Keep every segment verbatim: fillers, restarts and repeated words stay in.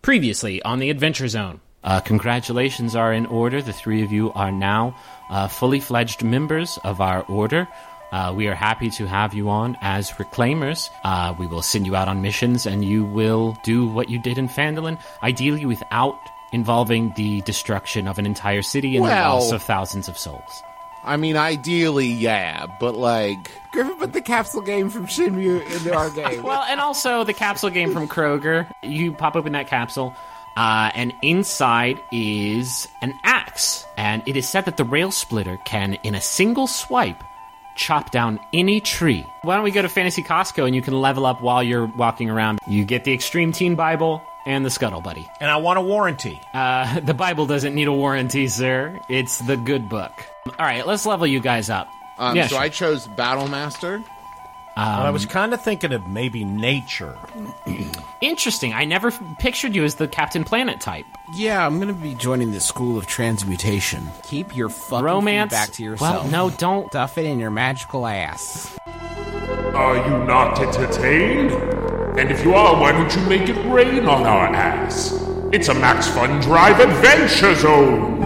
Previously on the Adventure Zone. Uh, congratulations are in order. The three of you are now uh, fully fledged members of our order. Uh, we are happy to have you on as reclaimers. Uh, we will send you out on missions, and you will do what you did in Phandalin, ideally without involving the destruction of an entire city and well, the loss of thousands of souls. I mean, ideally, yeah, but like... Griffin put the capsule game from Shenmue into our game. Well, and also the capsule game from Kroger. You pop open that capsule, uh, and inside is an axe. And it is said that the rail splitter can, in a single swipe, chop down any tree. Why don't we go to Fantasy Costco and you can level up while you're walking around. You get the Extreme Teen Bible and the Scuttle Buddy. And I want a warranty. Uh, the Bible doesn't need a warranty, sir. It's the good book. All right, let's level you guys up. Um, yeah, so sure. I chose Battlemaster. Um, well, I was kind of thinking of maybe nature. Interesting. I never f- pictured you as the Captain Planet type. Yeah, I'm going to be joining the School of Transmutation. Keep your fucking Romance back to yourself. Well, no, don't. Stuff it in your magical ass. Are you not entertained? And if you are, why don't you make it rain on our ass? It's a Max Fun Drive Adventure Zone!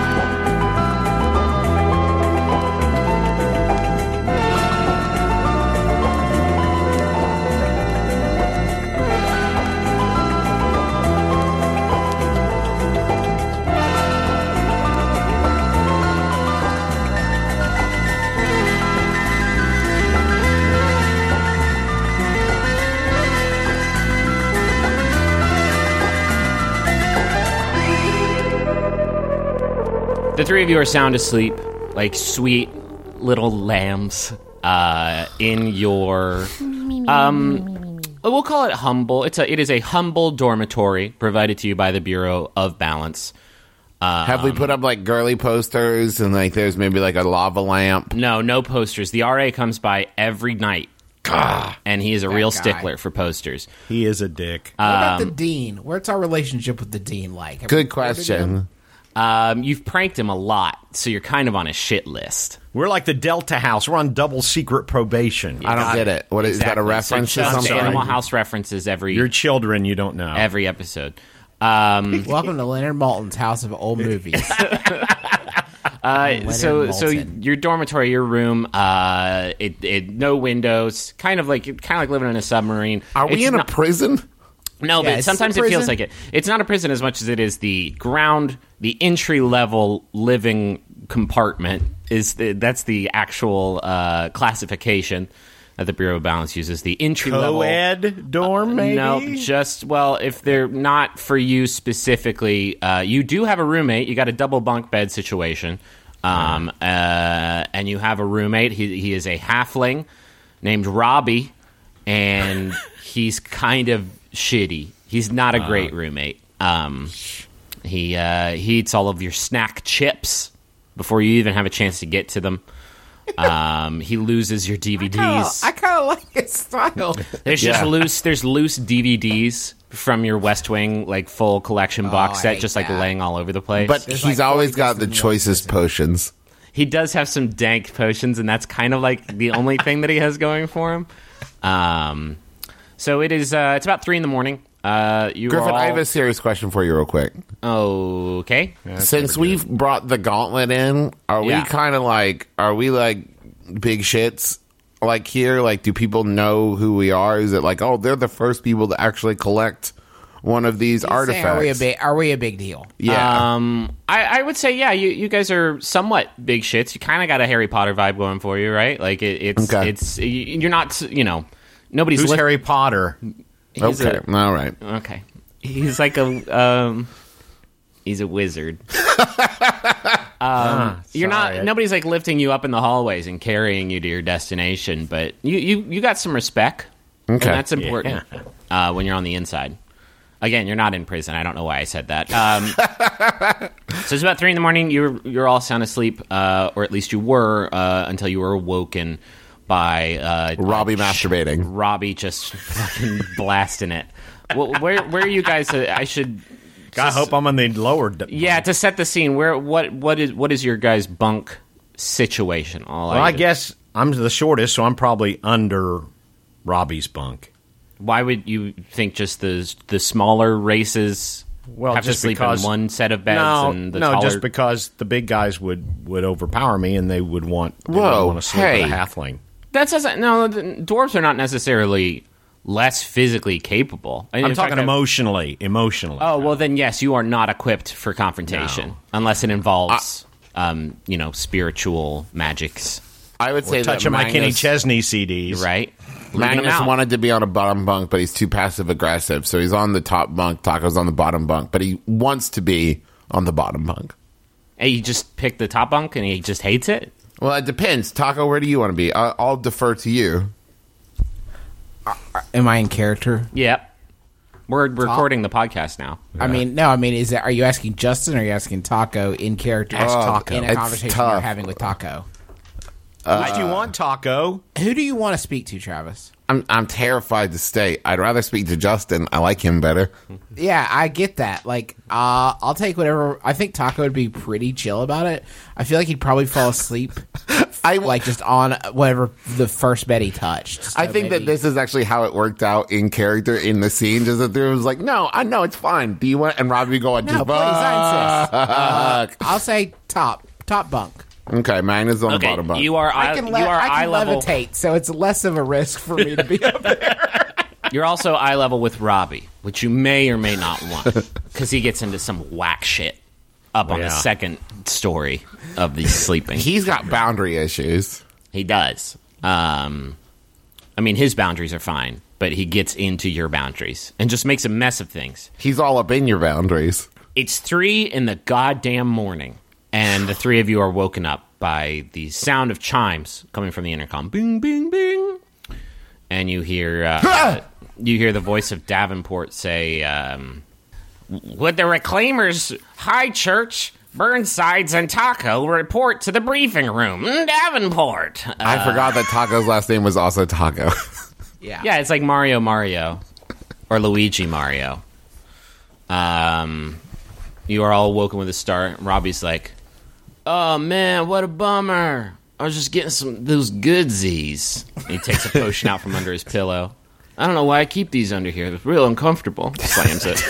The three of you are sound asleep, like sweet little lambs, uh, in your, um, we'll call it humble. It's a, it is a humble dormitory provided to you by the Bureau of Balance. Um, Have we put up like girly posters and like there's maybe like a lava lamp? No, no posters. The R A comes by every night, Gah. and he is a That real guy. stickler for posters. He is a dick. What about the dean? What's our relationship with the dean like? Have we Good recorded him? question. Um, you've pranked him a lot, so you're kind of on a shit list. We're like the Delta House. We're on double secret probation. I don't get it. What is that, a reference so to just something? Animal House references every Your children, you don't know. every episode. Um, Welcome to Leonard Maltin's House of Old Movies. uh, so, Leonard so Maltin. your dormitory, your room, uh, it, it no windows, kind of like kind of like living in a submarine. Are we It's in not- a prison? No, Yeah, but is this a sometimes it feels prison? like it. It's not a prison as much as it is the ground, the entry level living compartment. Is the, that's the actual uh, classification that the Bureau of Balance uses. The entry level Co-ed dorm, maybe? No, just, well, if they're not for you specifically, uh, you do have a roommate. You got a double bunk bed situation. Um, uh, and you have a roommate. He, he is a halfling named Robbie, and he's kind of shitty. He's not a great roommate. Um, he, uh, he eats all of your snack chips before you even have a chance to get to them. Um, he loses your D V Ds. I kind of like his style. There's just Yeah. loose. There's loose D V Ds from your West Wing like full collection box I set, hate just like that. laying all over the place. But There's he's like always forty got the distant choicest potions. he does have some dank potions, and that's kind of like the only thing that he has going for him. Um, so it is. Uh, it's about three in the morning. Uh, you Griffin, are all, I have a serious question for you real quick. okay. Since we've brought the gauntlet in, are we Yeah. kind of like, are we like big shits? Like here, like do people know who we are? Is it like, oh, they're the first people to actually collect one of these artifacts? Are we a big? Are we a big deal? Yeah. Um, I, I would say, yeah, you, you guys are somewhat big shits. You kind of got a Harry Potter vibe going for you, right? Like it, it's Okay. it's you- you're not, you know, nobody's Who's lift- Harry Potter? he's okay. a- All right. Okay. He's like a um he's a wizard. um you're sorry. not nobody's like lifting you up in the hallways and carrying you to your destination, but you you, you got some respect. Okay. And that's important uh when you're on the inside. Again, you're not in prison. I don't know why I said that. Um so it's about three in the morning, you're you're all sound asleep, uh, or at least you were, uh, until you were awoken by uh Robbie sh- masturbating. Robbie just fucking blasting it. Well, where where are you guys? Uh, I should. I hope I'm on the lower. D- Yeah, to set the scene, where what what is what is your guys' bunk situation? All Well, I guess I'm the shortest, so I'm probably under Robbie's bunk. Why would you think just the the smaller races Well, have just to sleep because in one set of beds? No, and the no, taller... just because the big guys would, would overpower me, and they would want. They Whoa, want to sleep hey. with a halfling. That doesn't. No, the dwarves are not necessarily less physically capable. And I'm in fact, talking I- emotionally. Emotionally. Oh well, then yes, you are not equipped for confrontation No. unless it involves, um, you know, spiritual magics, I would say that touching my Kenny Magnus, Chesney C Ds. right? Leaving them Magnus out. wanted to be on a bottom bunk, but he's too passive aggressive. So he's on the top bunk. Taco's on the bottom bunk, but he wants to be on the bottom bunk. And you just pick the top bunk, and he just hates it. Well, it depends. Taco, where do you want to be? I- I'll defer to you. Am I in character? Yep. We're recording the podcast now. I mean, no. I mean, is that? Are you asking Justin? or Are you asking Taco in character? Ask Taco. in a It's conversation tough. you're having with Taco. Which do you want, Taco? Who do you want to speak to, Travis? I'm I'm terrified to stay. I'd rather speak to Justin. I like him better. Yeah, I get that. Like, uh, I'll take whatever. I think Taco would be pretty chill about it. I feel like he'd probably fall asleep, I like just on whatever the first bed he touched. So I think that maybe- this is actually how it worked out in character in the scene. Just that there was like, no, I know it's fine. Do you want? And Robbie going, No, fuck. please, I insist. Uh, I'll say top, top bunk. Okay, Magnus on the Okay, bottom bunk. you are I eye, can, you le- are I eye can level. levitate, so it's less of a risk for me to be up there. You're also eye level with Robbie, which you may or may not want because he gets into some whack shit up on Yeah. the second story of the sleeping. He's got boundary issues. He does. Um, I mean, his boundaries are fine, but he gets into your boundaries and just makes a mess of things. He's all up in your boundaries. It's three in the goddamn morning, and the three of you are woken up by the sound of chimes coming from the intercom. Bing, bing, bing. And you hear uh, you hear the voice of Davenport say, um, "Would the Reclaimers, High Church, Burnsides, and Taco report to the briefing room? Davenport." Uh, I forgot that Taco's last name was also Taco. Yeah. Yeah, it's like Mario Mario or Luigi Mario. Um, you are all woken with a start. Robbie's like, "Oh man, what a bummer! I was just getting some those goodsies." He takes a potion out from under his pillow. "I don't know why I keep these under here. It's real uncomfortable." Slams it.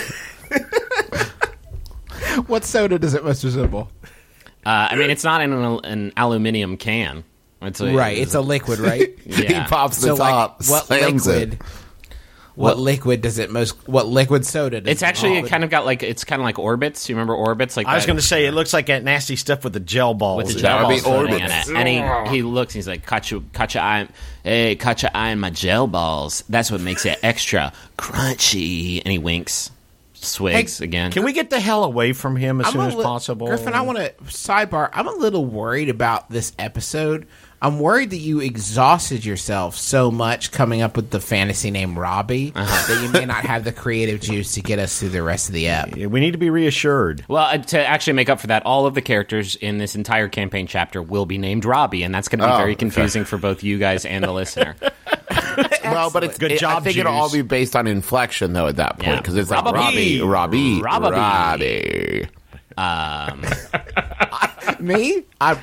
What soda does it most resemble? Uh, I mean, it's not in an, an aluminium can. It's a, Right, it's a liquid, right? yeah. He pops the so, top, like, what slams liquid? it. What liquid does it most? What liquid soda? Does It's it actually most- kind of got like it's kind of like Orbits. You remember Orbits? Like I was that- going to say, it looks like that nasty stuff with the gel balls. with the That gel would be balls floating in Orbits. it. And he, he looks and he's like, "Caught you, caught your eye, hey, caught your eye in my gel balls. That's what makes it extra crunchy." And he winks, swigs Hey, again. Can we get the hell away from him as I'm soon a as li- possible? Griffin, I want to sidebar. I'm a little worried about this episode. I'm worried that you exhausted yourself so much coming up with the fantasy name Robbie Uh-huh. that you may not have the creative juice to get us through the rest of the ep. Yeah, we need to be reassured. Well, uh, to actually make up for that, all of the characters in this entire campaign chapter will be named Robbie, and that's going to be Oh, very okay. confusing for both you guys and the listener. Well, but it's Good it- job, I think it'll Juice. all be based on inflection though at that point Yeah. because it's like Robbie. Robbie, Robbie, Robbie. Robbie. Um, Me? I'm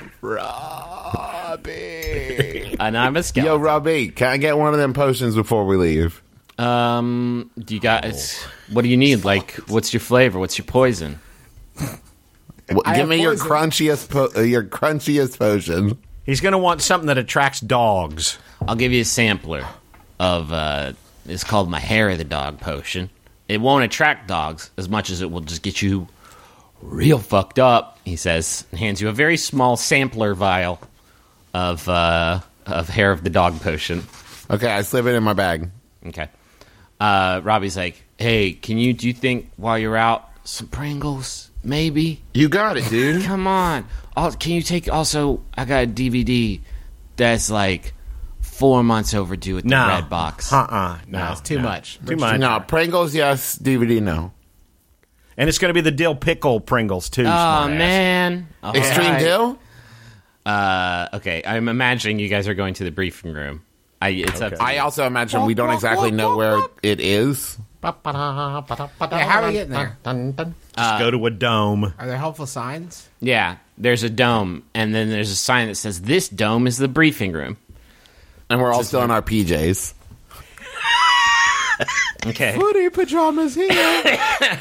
Robbie. and I'm a Yo, skeleton. Robbie, can I get one of them potions before we leave? Um, do you guys? What do you need? Like, what's your flavor? What's your poison? Well, I give have me your poison. crunchiest, po- uh, your crunchiest potion. He's going to want something that attracts dogs. I'll give you a sampler of uh it's called my hair of the dog potion. It won't attract dogs as much as it will just get you real fucked up, he says, and hands you a very small sampler vial of uh of hair of the dog potion. Okay, I slip it in my bag. Okay. Uh Robbie's like, "Hey, can you do you think while you're out some Pringles? Maybe? You got it, dude. Come on. Oh, can you take also I got a D V D that's like four months overdue at the No. red box. Uh-uh. No, No, it's too no. much. Too much. No, Pringles, yes. D V D, no. And it's going to be the dill pickle Pringles, too. Oh smartass. man! All Extreme right. dill? Uh, okay, I'm imagining you guys are going to the briefing room. I, it's up. To I you. also imagine we don't exactly know where it is. Yeah, how are we getting there? Just go to a dome. Are there helpful signs? Yeah, there's a dome, and then there's a sign that says this dome is the briefing room. And we're all still in our P Js. Okay. Footy pajamas here.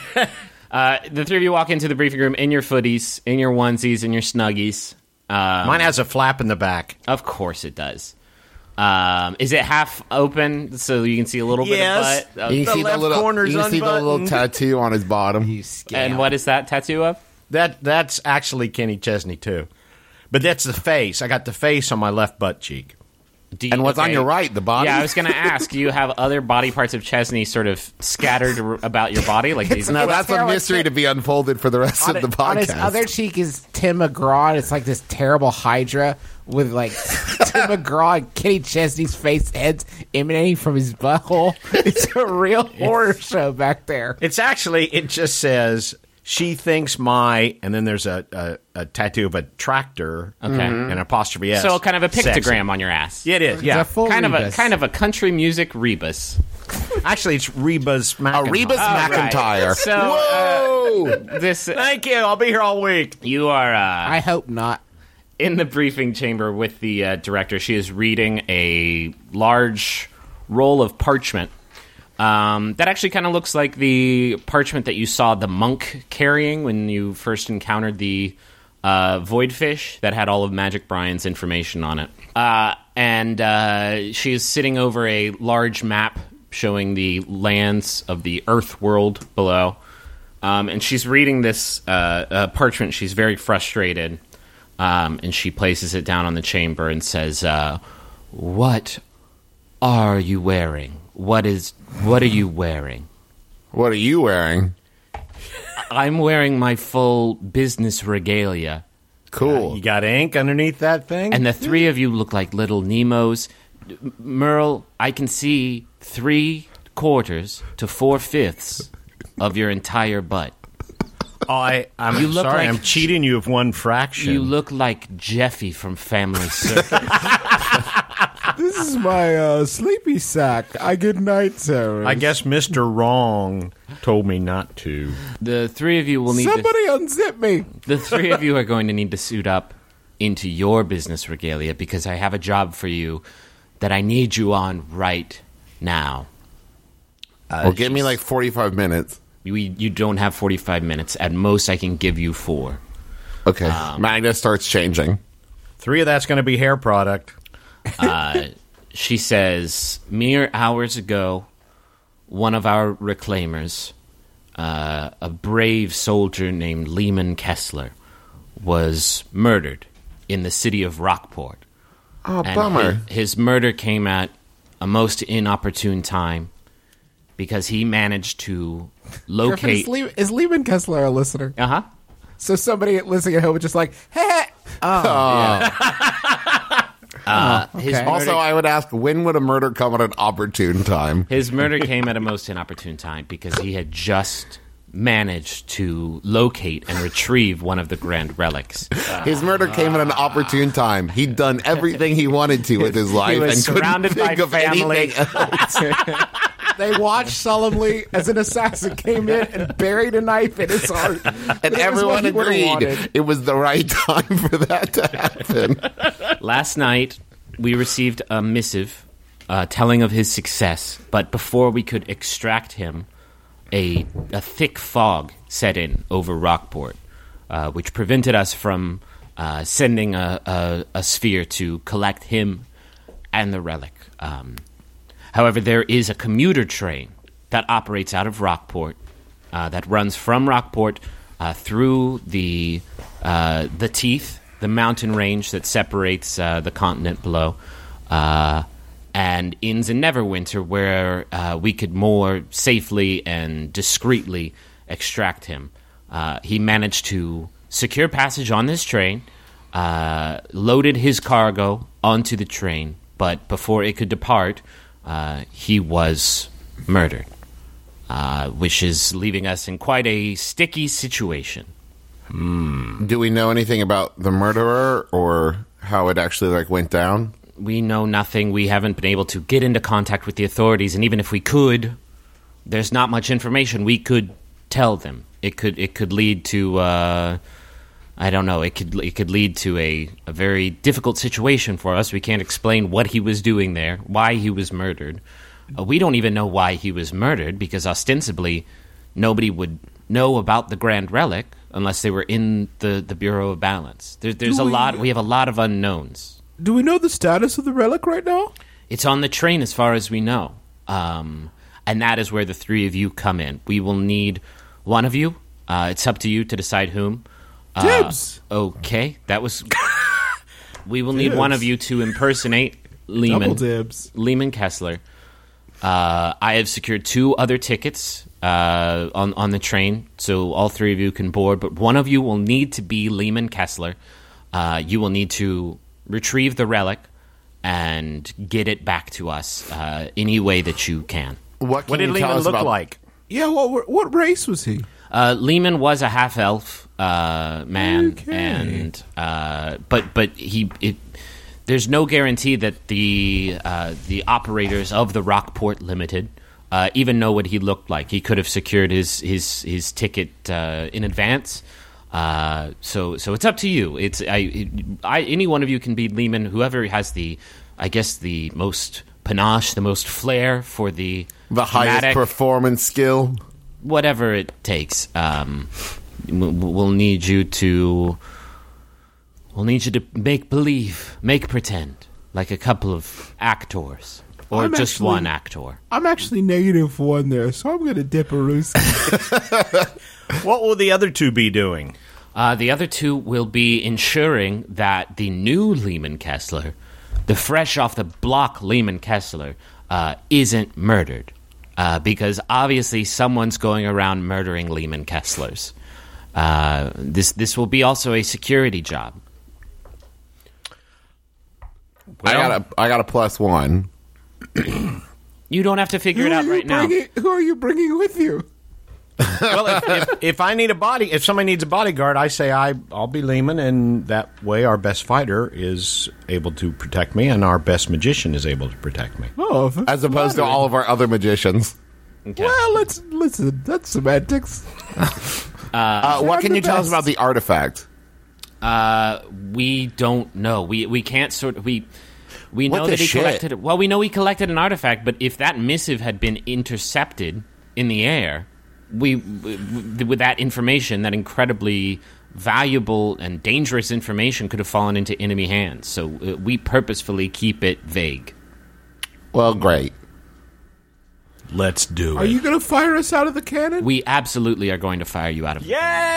Uh, the three of you walk into the briefing room in your footies, in your onesies, in your snuggies. Um, Mine has a flap in the back. Of course it does. Um, is it half open so you can see a little Yes. bit of butt? You can The see the left little, corner's you can see the little unbuttoned. tattoo on his bottom. You scam. And what is that tattoo of? That That's actually Kenny Chesney, too. But that's the face. I got the face on my left butt cheek. Do you- And what's on okay. your right? The body? Yeah, I was going to ask. Do you have other body parts of Chesney sort of scattered ar- about your body? Like these? No, that's a terrible. mystery to be unfolded for the rest on, of the it- podcast. on his other cheek is Tim McGraw, and it's like this terrible Hydra with like Tim McGraw and Kenny Chesney's face heads emanating from his butthole. It's a real horror show back there. It's actually, it just says, she thinks my, and then there's a, a, a tattoo of a tractor Okay. and an apostrophe S. So kind of a Sexy. pictogram on your ass. Yeah, it is, yeah. It's a full Kind of a rebus. kind of a country music rebus. Actually, it's Reba's a McIntyre. Rebus right. McIntyre. So, uh, Whoa! This Thank you. I'll be here all week. you are uh, I hope not. in the briefing chamber with the uh, director. She is reading a large roll of parchment. Um, that actually kind of looks like the parchment that you saw the monk carrying when you first encountered the uh, voidfish that had all of Magic Brian's information on it. Uh, and uh, she is sitting over a large map showing the lands of the Earth world below. Um, and she's reading this uh, uh, parchment. She's very frustrated. Um, and she places it down on the chamber and says, uh, "What are you wearing? What is? What are you wearing?" What are you wearing? I'm wearing my full business regalia, Cool. You got ink underneath that thing? and the three of you look like little Nemos. M- Merle, I can see three quarters to four fifths of your entire butt. oh, I, I'm You look sorry. like- I'm cheating you of one fraction. You look like Jeffy from Family Circus. This is my uh, sleepy sack. I good night, Sarah. I guess Mister Wrong told me not to. The three of you will need to. Somebody unzip me. The three of you are going to need to suit up into your business regalia because I have a job for you that I need you on right now. well, give me like forty-five minutes. You, you don't have forty-five minutes. At most, I can give you four. Okay. Magda starts changing. Three of that's going to be hair product. She says, mere hours ago, one of our reclaimers, uh, a brave soldier named Lehman Kessler, was murdered in the city of Rockport. Oh, And bummer. His, his murder came at a most inopportune time because he managed to Griffin, locate. is, Le- is Lehman Kessler a listener? Uh huh. So somebody listening at home is just like, hey, Uh, his okay. murder, Also, I would ask, when would a murder come at an opportune time? his murder came at a most inopportune time because he had just managed to locate and retrieve one of the grand relics. His murder came at an opportune time. He'd done everything he wanted to with his life was and couldn't surrounded by think of family. anything else. they watched solemnly as an assassin came in and buried a knife in his heart. And This is everyone what he would've agreed wanted. it was the right time for that to happen. Last night, we received a missive uh, telling of his success, but before we could extract him, a, a thick fog set in over Rockport, uh, which prevented us from uh, sending a, a, a sphere to collect him and the relic. Um, however, there is a commuter train that operates out of Rockport uh, that runs from Rockport uh, through the uh, the Teeth, the mountain range that separates uh, the continent below, uh, and ends in Neverwinter, where uh, we could more safely and discreetly extract him. Uh, he managed to secure passage on this train, uh, loaded his cargo onto the train, but before it could depart, uh, he was murdered, uh, which is leaving us in quite a sticky situation. Do we know anything about the murderer or how it actually like went down? We know nothing. We haven't been able to get into contact with the authorities, and even if we could, there's not much information we could tell them. It could it could lead to uh, I don't know. It could it could lead to a, a very difficult situation for us. We can't explain what he was doing there, why he was murdered. Uh, we don't even know why he was murdered, because ostensibly nobody would know about the Grand Relic unless they were in the, the Bureau of Balance. There, there's Do a we- lot. We have a lot of unknowns. Do we know the status of the relic right now? It's on the train as far as we know. Um, and that is where the three of you come in. We will need one of you. Uh, it's up to you to decide whom. Uh, Dibs. Okay, that was... we will need Dibs. one of you to impersonate Lehman. Double dibs. Lehman Kessler. Uh, I have secured two other tickets uh, on, on the train, so all three of you can board, but one of you will need to be Lehman Kessler. Uh, you will need to retrieve the relic and get it back to us uh, any way that you can. What, can What did you tell Lehman us look about- like? Yeah, what what race was he? Uh, Lehman was a half elf uh, man, Okay. and uh, but but he it, there's no guarantee that the uh, the operators of the Rockport Limited uh, even know what he looked like. He could have secured his his his ticket uh, in advance. Uh, so so it's up to you. It's I, I any one of you can be Lehman. Whoever has the I guess the most panache, the most flair for the The highest dramatic- performance skill. whatever it takes. Um, we'll we'll need you to. We'll need you to make believe, make pretend, like a couple of actors, or I'm just actually- one actor. I'm actually negative one there, so I'm going to dip a roost. What will the other two be doing? Uh, the other two will be ensuring that the new Lehman Kessler, the fresh off the block Lehman Kessler, uh, isn't murdered. Uh, because obviously someone's going around murdering Lehman Kesslers. Uh, this this will be also a security job. I got a I got a plus one. You don't have to figure it Who out are you right now. bringing- Who are you bringing with you? Well, if, if, if I need a body, if somebody needs a bodyguard, I say I, I'll be Lehman, and that way our best fighter is able to protect me, and our best magician is able to protect me. Oh, if it's As opposed to flattering. all of our other magicians. Okay. Well, let's listen. That's semantics. Uh, what I'm can the you tell us best. about the artifact? Uh, we don't know. We we can't sort of we we What know the that he shit? collected. Well, we know he collected an artifact, but if that missive had been intercepted in the air, we w- with that information, that incredibly valuable and dangerous information, could have fallen into enemy hands. So uh, we purposefully keep it vague. Well, great. Let's do Are it. you going to fire us out of the cannon? We absolutely are going to fire you out of. Yay!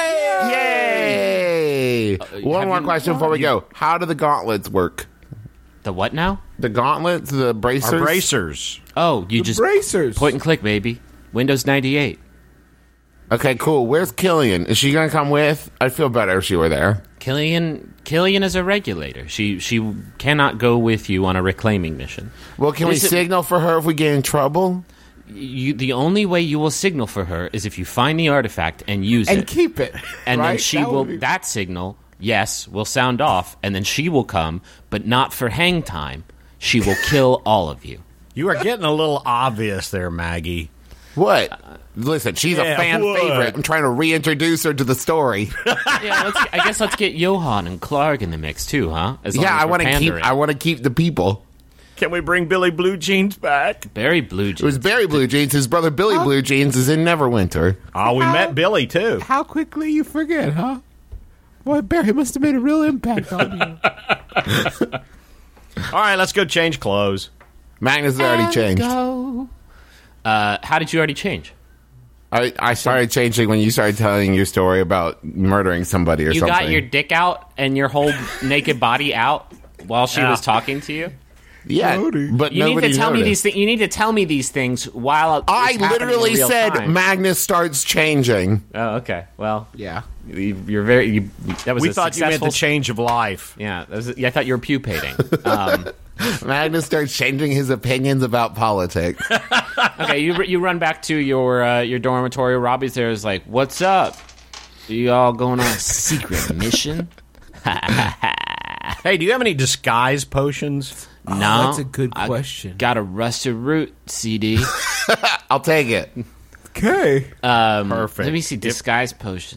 Yay! One have more you- question before we go. How do the gauntlets work? The what now? The gauntlets, the bracers? Our bracers. Oh, you The just bracers. point and click, baby. Windows ninety-eight. Okay, cool. Where's Killian? Is she going to come with? I'd feel better if she were there. Killian Killian is a regulator. She she cannot go with you on a reclaiming mission. Well, can we Is it- signal for her if we get in trouble? You, the only way you will signal for her is if you find the artifact and use and it, keep it. and then right? she That would will. be- That signal, yes, will sound off, and then she will come, but not for hang time. She will kill all of you. You are getting a little obvious there, Maggie. What? Listen, she's Yeah, a fan what? favorite. I'm trying to reintroduce her to the story. Yeah, let's, I guess let's get Johan and Clark in the mix too, huh? As long yeah, as I we're want to keep. pandering. I want to keep the people. Can we bring Billy Blue Jeans back? Barry Blue It was Jeans. Barry Blue Jeans. His brother Billy Blue Jeans is in Neverwinter. Oh, we How- met Billy, too. How quickly you forget, huh? Boy, Barry must have made a real impact on you. All right, let's go change clothes. Magnus has already changed. Go. Uh, how did you already change? I, I started changing when you started telling your story about murdering somebody or You something. got your dick out and your whole naked body out while she Yeah. was talking to you. yeah, Brody. but You need nobody to tell me noticed. these things. You need to tell me these things while it's I happening literally in real said time. Magnus starts changing. Oh, okay. Well, Yeah. you- you're very. You, that was We a thought you meant successful. the change of life. Yeah, that was, yeah, I thought you were pupating. Um, Magnus starts changing his opinions about politics. okay, you you run back to your uh, your dormitory. Robbie's there. Is like, what's up? Are you all going on a secret mission? Hey, do you have any disguise potions? No, that's a good I question. got a rusted root C D. I'll take it. Okay. Um, Perfect. Let me see disguise potion.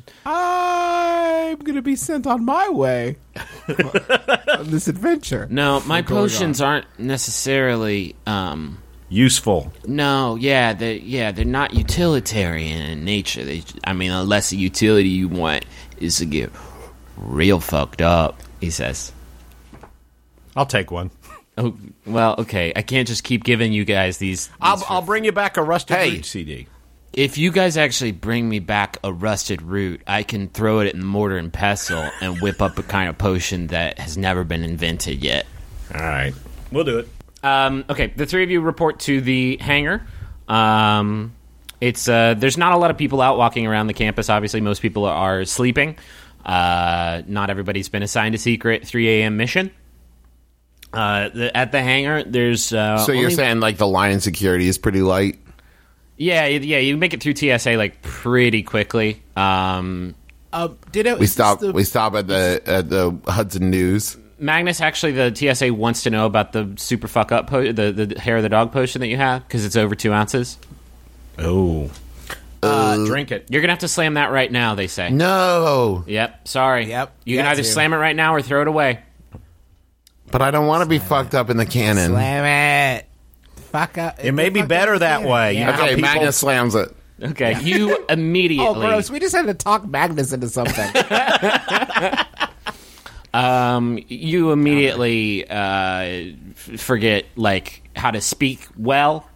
I'm going to be sent on my way on this adventure. No, my going potions aren't necessarily um, useful. No, yeah, they yeah, they're not utilitarian in nature. They, I mean, unless the utility you want is to get real fucked up, he says. I'll take one. Oh, well, okay. I can't just keep giving you guys these. these I'll, for- I'll bring you back a Rusted Hey. Root C D. If you guys actually bring me back a rusted root, I can throw it in mortar and pestle and whip up a kind of potion that has never been invented yet. All right. We'll do it. Um, okay, the three of you report to the hangar. Um, it's uh, there's not a lot of people out walking around the campus. Obviously, most people are sleeping. Uh, not everybody's been assigned a secret three a.m. mission. Uh, the, at the hangar, there's uh, So you're only- saying like the line security is pretty light? yeah, yeah, you make it through T S A like pretty quickly. Um, Uh, Ditto, We is this stop. the- We stop at the at the Hudson News. Magnus, actually, the T S A wants to know about the super fuck up po- the the hair of the dog potion that you have because it's over two ounces. Oh. Uh, drink it. You're gonna have to slam that right now. They say. No, Yep. Sorry. Yep, You can got either to. slam it right now or throw it away. but I don't want to be fucked up in the cannon. Slam it. Fuck up. It may be Fuck better up that again. way. You Yeah. know how Okay, people- Magnus slams it. Okay. You immediately. Oh, gross. We just had to talk Magnus into something. Um, you immediately uh, f- forget like how to speak well.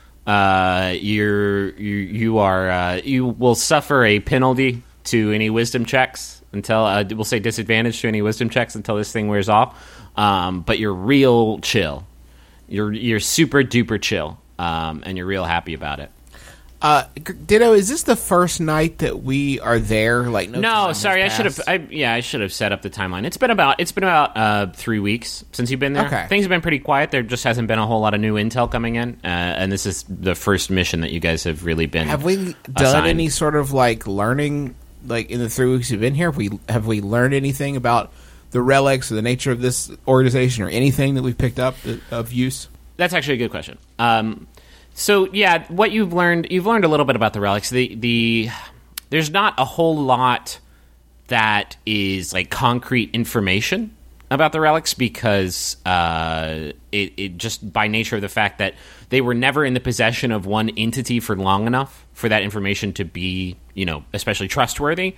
Uh, you're you you are uh, you will suffer a penalty to any wisdom checks until uh, we'll say disadvantage to any wisdom checks until this thing wears off. Um, but you're real chill. You're you're super duper chill. Um, and you're real happy about it. Uh, G- Ditto, is this the first night that we are there? Like, no, time No, has sorry, I should have. passed? I, yeah, I should have set up the timeline. It's been about it's been about uh, three weeks since you've been there. Okay. Things have been pretty quiet. There just hasn't been a whole lot of new intel coming in, uh, and this is the first mission that you guys have really been. Have we done assigned. any sort of like learning, like in the three weeks you've been here? Have we have we learned anything about the relics or the nature of this organization or anything that we've picked up of use? That's actually a good question. Um, so yeah, what you've learned, you've learned a little bit about the relics. The the there's not a whole lot that is like concrete information about the relics because uh, it, it just by nature of the fact that they were never in the possession of one entity for long enough for that information to be, you know, especially trustworthy.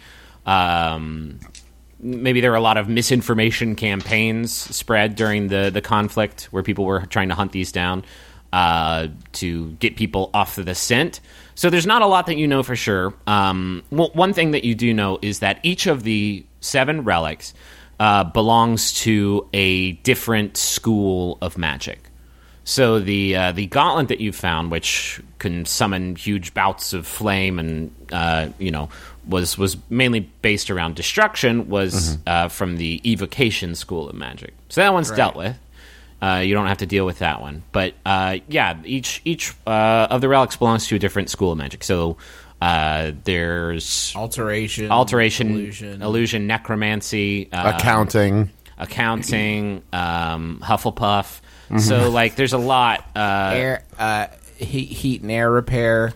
Um, maybe there were a lot of misinformation campaigns spread during the, the conflict where people were trying to hunt these down uh, to get people off the scent. So there's not a lot that you know for sure. Um, well, one thing that you do know is that each of the seven relics uh, belongs to a different school of magic. So the uh, the gauntlet that you found, which can summon huge bouts of flame, and uh, you know was was mainly based around destruction, was uh, from the evocation school of magic. So that one's dealt with. Uh, you don't have to deal with that one. But uh, yeah, each each uh, of the relics belongs to a different school of magic. So uh, there's Alteration, alteration, illusion. illusion, necromancy, uh, Accounting. accounting, um, Hufflepuff. So like, there's a lot. Uh, air, uh, heat, heat and air repair.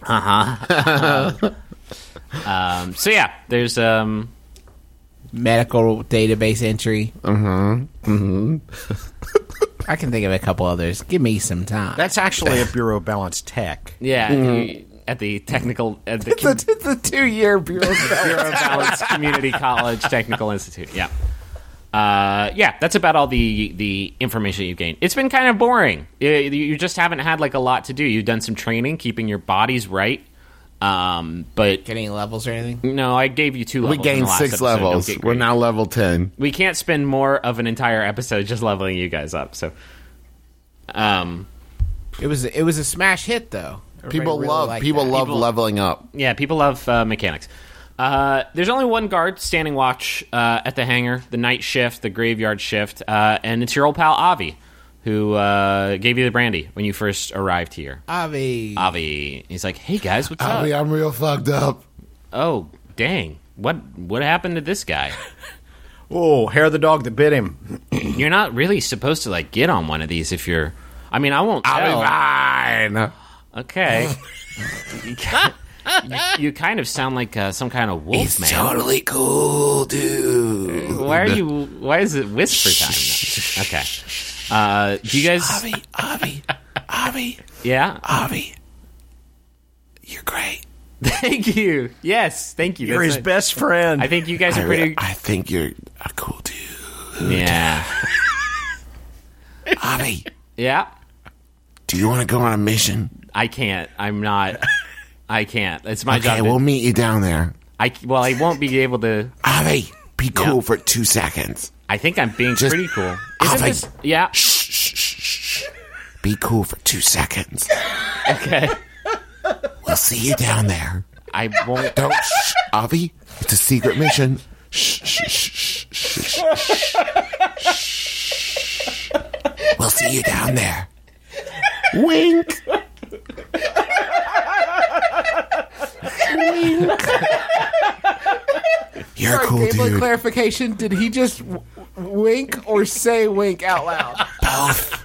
um, so yeah, there's um, Medical database entry. Mm-hmm. Mm-hmm. I can think of a couple others. Give me some time. That's actually a Bureau of Balance Tech. yeah you- at the technical at the com- it's a two-year Bureau of Bureau of Balance Community College Technical Institute. Yeah. Uh, yeah, that's about all the the information you gained. It's been kind of boring. You, you just haven't had like a lot to do. You've done some training, keeping your bodies right. Um, but Get any levels or anything? no, I gave you two We levels. in gained the last six episode. Don't levels. get We're greedy. now level ten. We can't spend more of an entire episode just leveling you guys up. So, um, It was it was a smash hit though. Everybody People really love liked people that. love People- leveling up. yeah, people love uh, mechanics. Uh, there's only one guard standing watch uh, at the hangar, the night shift, the graveyard shift, uh, and it's your old pal Avi, who uh, gave you the brandy when you first arrived here. Avi. Avi, he's like, "Hey guys, what's I mean, up? I'm real fucked up. Oh, dang, what what happened to this guy? Oh, hair of the dog that bit him. You're not really supposed to like get on one of these if you're. I mean, I won't I'll tell. be fine. Okay." you, you, you kind of sound like uh, some kind of wolf man. Totally cool, dude. Why are you? Why is it whisper time? now? Okay. Uh, do you guys? Avi, Avi, Avi, Yeah. Avi, you're great. Thank you. Yes, thank you. You're That's his it. best friend. I think you guys I, are pretty. re- I think you're a cool dude. Yeah. Avi, Yeah. do you want to go on a mission? I can't. I'm not. I can't. It's my Okay, job. we'll to, meet you down there. I well, I won't be able to. Avi, be cool Yeah. for two seconds. I think I'm being Just- pretty cool. I'll Isn't make- this? Yeah. Shh, shh, shh, shh. Be cool for two seconds. Okay. We'll see you down there. I won't. Don't, shh, Avi. It's a secret mission. Shh, shh, shh, shh, shh, shh. We'll see you down there. Wink. Wink. You're a cool Gameplay dude. clarification: did he just w- wink or say wink out loud? Both.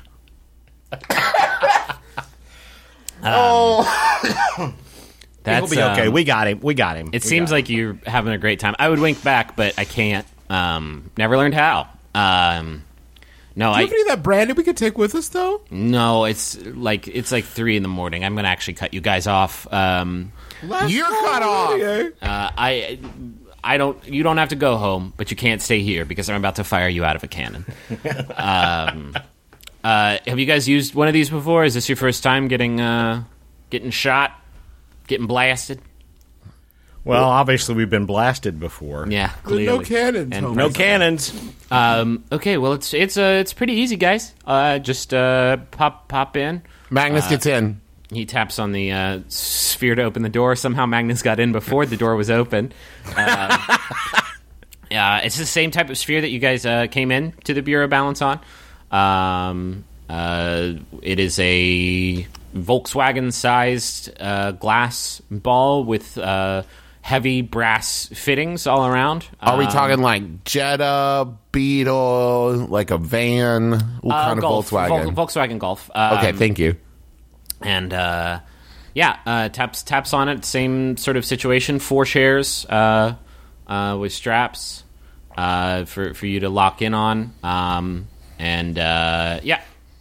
That's He'll be okay. um, We got him. We got him. It We seems got him. like you're having a great time. I would wink back, but I can't. Um, never learned how. Um, no, Do you I have any of that brandy we could take with us, though? no. It's like it's like three in the morning. I'm gonna actually cut you guys off. Um, You're cut off. Okay. uh, I I don't. You don't have to go home, but you can't stay here because I'm about to fire you out of a cannon. um, uh, have you guys used one of these before? Is this your first time getting uh, getting shot, getting blasted? Well, obviously we've been blasted before. Yeah, With clearly. no cannons, And homie. No cannons. Um, okay, well it's it's uh, it's pretty easy, guys. Uh, just uh, pop pop in. Magnus gets in. He taps on the uh, sphere to open the door. Somehow Magnus got in before the door was open. Um, yeah, it's the same type of sphere that you guys uh, came in to the Bureau of Balance on. Um, uh, it is a Volkswagen-sized uh, glass ball with uh, heavy brass fittings all around. Are we Um, talking like Jetta, Beetle, like a van? What uh, kind of Golf, Volkswagen? Vol- Volkswagen Golf. Um, okay, thank you. and uh, yeah, uh, taps taps on it. Same sort of situation. Four chairs uh, uh, with straps uh, for for you to lock in on. Um, and uh, yeah,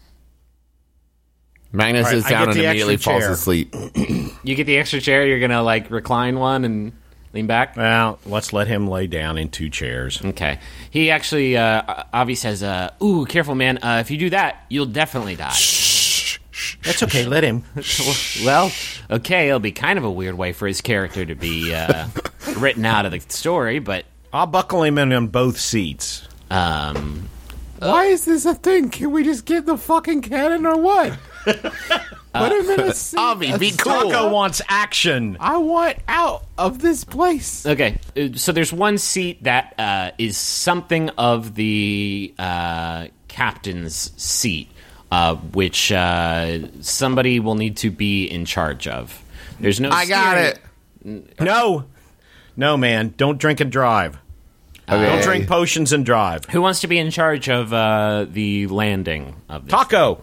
Magnus All right, is I down get and the immediately extra falls chair. asleep. you get the extra chair. You're gonna like recline one and lean back. Well, let's let him lay down in two chairs. Okay. He actually, uh, Avi says, uh, "Ooh, careful, man. Uh, if you do that, you'll definitely die." That's okay. Let him. Well, okay, it'll be kind of a weird way for his character to be uh, written out of the story, but I'll buckle him in on both seats. um, Why is this a thing? Can we just get the fucking cannon or what? Put him in a seat. Avi, a be seat. cool. Taco wants action. I want out of this place. okay. uh, So there's one seat that uh, is something of the uh, captain's seat, uh, which uh, somebody will need to be in charge of. There's no. I got steering- it. No. No, man. Don't drink and drive. Okay. Don't drink potions and drive. Who wants to be in charge of uh, the landing of this? Taco.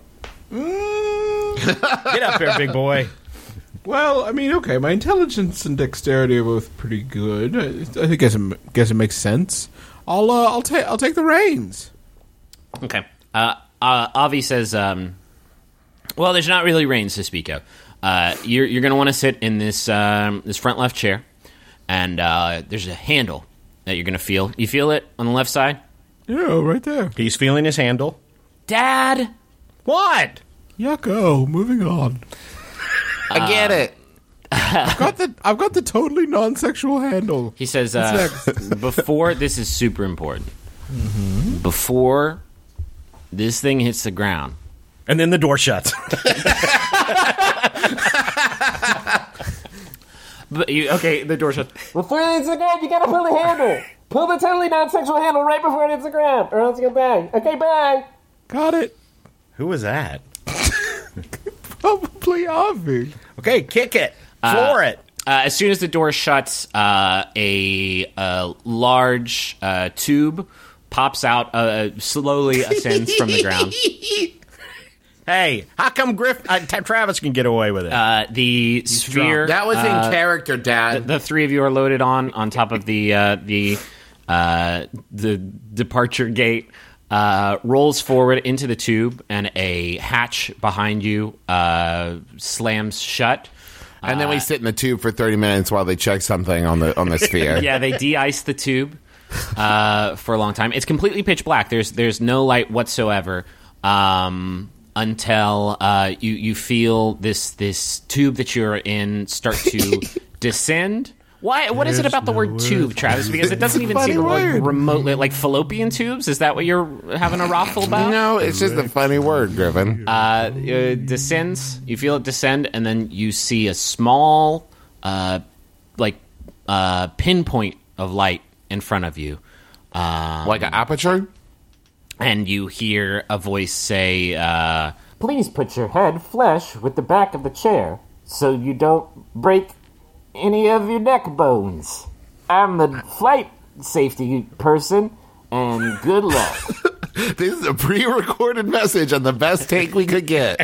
Get up there, big boy. Well, I mean, okay, my intelligence and dexterity are both pretty good. I, I guess it, guess it makes sense. I'll uh, I'll take I'll take the reins. Okay. Uh, uh, Avi says, um, well, there's not really reins to speak of. Uh, you're you're going to want to sit in this um, this front left chair, and uh, there's a handle that you're going to feel. You feel it on the left side? Yeah, right there. He's feeling his handle. Dad! What? Yucko. Moving on. I get it. I've got the I've got the totally non-sexual handle. He says, What's uh, before, this is super important. Before this thing hits the ground, And then the door shuts. But you, okay, the door shuts. Before it hits the ground, you gotta pull the handle. Pull the totally non-sexual handle right before it hits the ground, or else you'll bang. Okay, bye. Got it. Who was that? Probably Avi. Okay, kick it. Floor it. Uh, as soon as the door shuts, uh, a, a large uh, tube pops out, uh, slowly ascends from the ground. Hey, how come Griff uh, T- Travis can get away with it? Uh, the sphere. That was in uh, character, Dad. the three of you are loaded on on top of the uh, the uh, the departure gate. uh, rolls forward into the tube, and a hatch behind you uh, slams shut. And then we sit in the tube for thirty minutes while they check something on the on the sphere. Yeah, they de-ice the tube uh, for a long time. It's completely pitch black. There's there's no light whatsoever um, until uh, you you feel this this tube that you're in start to descend. Why? What is it about the word tube, Travis? Because it doesn't even seem to look remotely like fallopian tubes. Is that what you're having a raffle about? No, it's just a funny word, Griffin. Uh, it descends. You feel it descend, and then you see a small, uh, like, uh, pinpoint of light in front of you. Um, Like an aperture? and you hear a voice say, uh, Please put your head flush with the back of the chair so you don't break any of your neck bones. I'm the flight safety person, and good luck. This is a pre-recorded message on the best take we could get.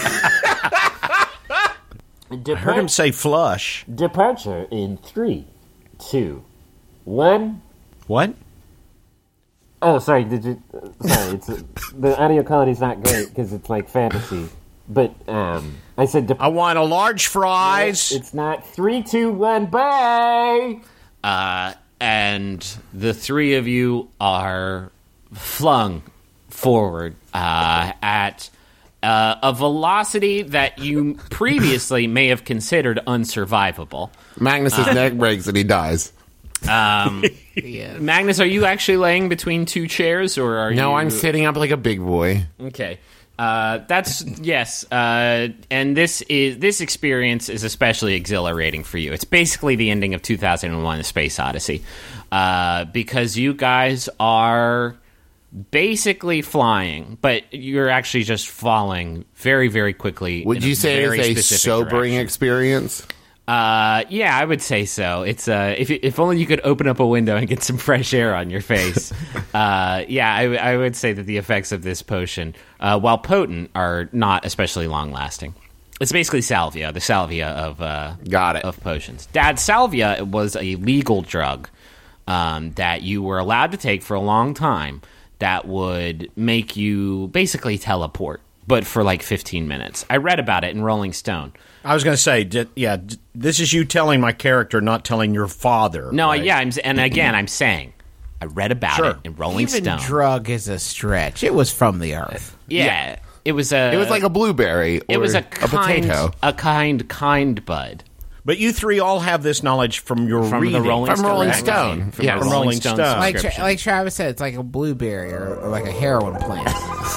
Depar- Heard him say flush. Departure in three, two, one. What? Oh, sorry. Did you? uh, Sorry, it's uh, the audio quality's not great because it's like fantasy. But um, I said dep- I want a large fries. it's not three, two, one. Bye. uh, and the three of you are flung forward uh, at uh, a velocity that you previously may have considered unsurvivable. Magnus's neck breaks and he dies. Magnus, are you actually laying between two chairs, or are you? No, I'm sitting up like a big boy. Okay. Uh, that's yes, uh, and this is this experience is especially exhilarating for you. It's basically the ending of two thousand one: A Space Odyssey, uh, because you guys are basically flying, but you're actually just falling very, very quickly. Would in you say very it's a specific sobering direction. experience? Uh, yeah, I would say so. It's uh, if if only you could open up a window and get some fresh air on your face. uh, yeah, I, I would say that the effects of this potion, uh, while potent, are not especially long lasting. It's basically salvia, the salvia of uh, Got it. of potions. Dad, salvia was a legal drug um, that you were allowed to take for a long time. That would make you basically teleport, but for like fifteen minutes. I read about it in Rolling Stone. I was going to say, did, yeah, d- this is you telling my character, not telling your father. No, right? yeah, I'm, s- and again, I'm saying I read about Sure. it in Rolling Even Stone. drug is a stretch. It was from the earth. yeah, it was a. It was like a blueberry or It was a a kind, potato. a kind, kind bud But you three all have this knowledge from your from reading. the Rolling From Stone. Rolling Correct. Stone. From Yeah, the from Rolling Rolling Stone. Stone. Like, Tra- subscription. like Travis said, it's like a blueberry or, or like a heroin plant.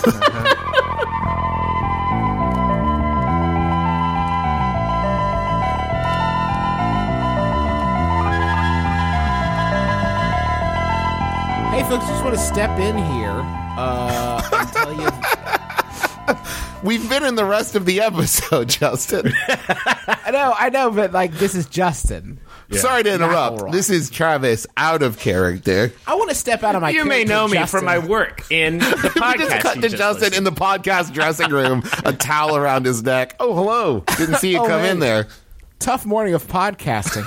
Hey, folks, just want to step in here uh, and tell you. We've been in the rest of the episode, Justin. I know, I know, but like this is Justin. Sorry to interrupt. McElroy. This is Travis out of character. I want to step out of my. You may character, know me Justin. from my work in the We podcast. just cut you to just Justin listened. in the podcast dressing room, a towel around his neck. Oh, hello. Didn't see you Oh, come hey. in there. Tough morning of podcasting.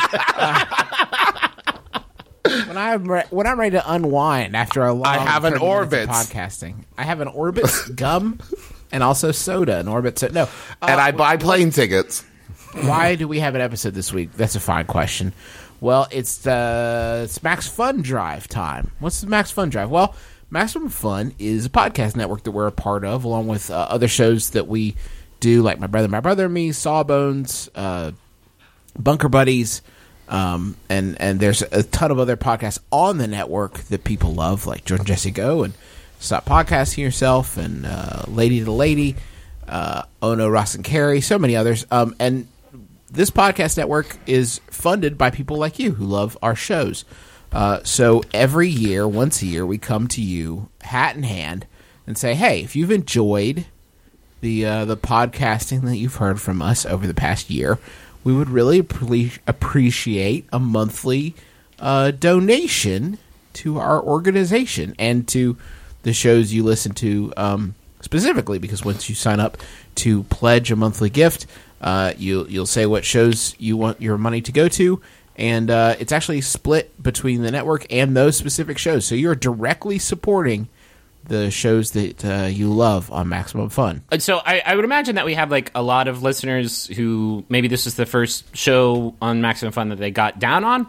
Uh, when I'm re- when I'm ready to unwind after a long, I have an thirty minutes of Orbitz. podcasting. I have an Orbitz gum and also soda. An Orbitz. So- no, uh, And I buy plane tickets. why do we have an episode this week? That's a fine question. Well, it's the it's Max Fun Drive time. What's the Max Fun Drive? Well, Maximum Fun is a podcast network that we're a part of, along with uh, other shows that we do, like My Brother, My Brother and Me, Sawbones, uh, Bunker Buddies, um, and and there's a ton of other podcasts on the network that people love, like Jordan Jesse Go and Stop Podcasting Yourself and uh, Lady to Lady, uh, Ono Ross and Carrie, so many others. Um, and this podcast network is funded by people like you who love our shows. Uh, so every year, once a year, we come to you, hat in hand, and say, "Hey, if you've enjoyed the uh, the podcasting that you've heard from us over the past year, we would really appre- appreciate a monthly uh, donation to our organization and to the shows you listen to um, specifically. Because once you sign up to pledge a monthly gift, uh, you you'll say what shows you want your money to go to." And uh, it's actually split between the network and those specific shows. So you're directly supporting the shows that uh, you love on Maximum Fun. And so I, I would imagine that we have like a lot of listeners who maybe this is the first show on Maximum Fun that they got down on.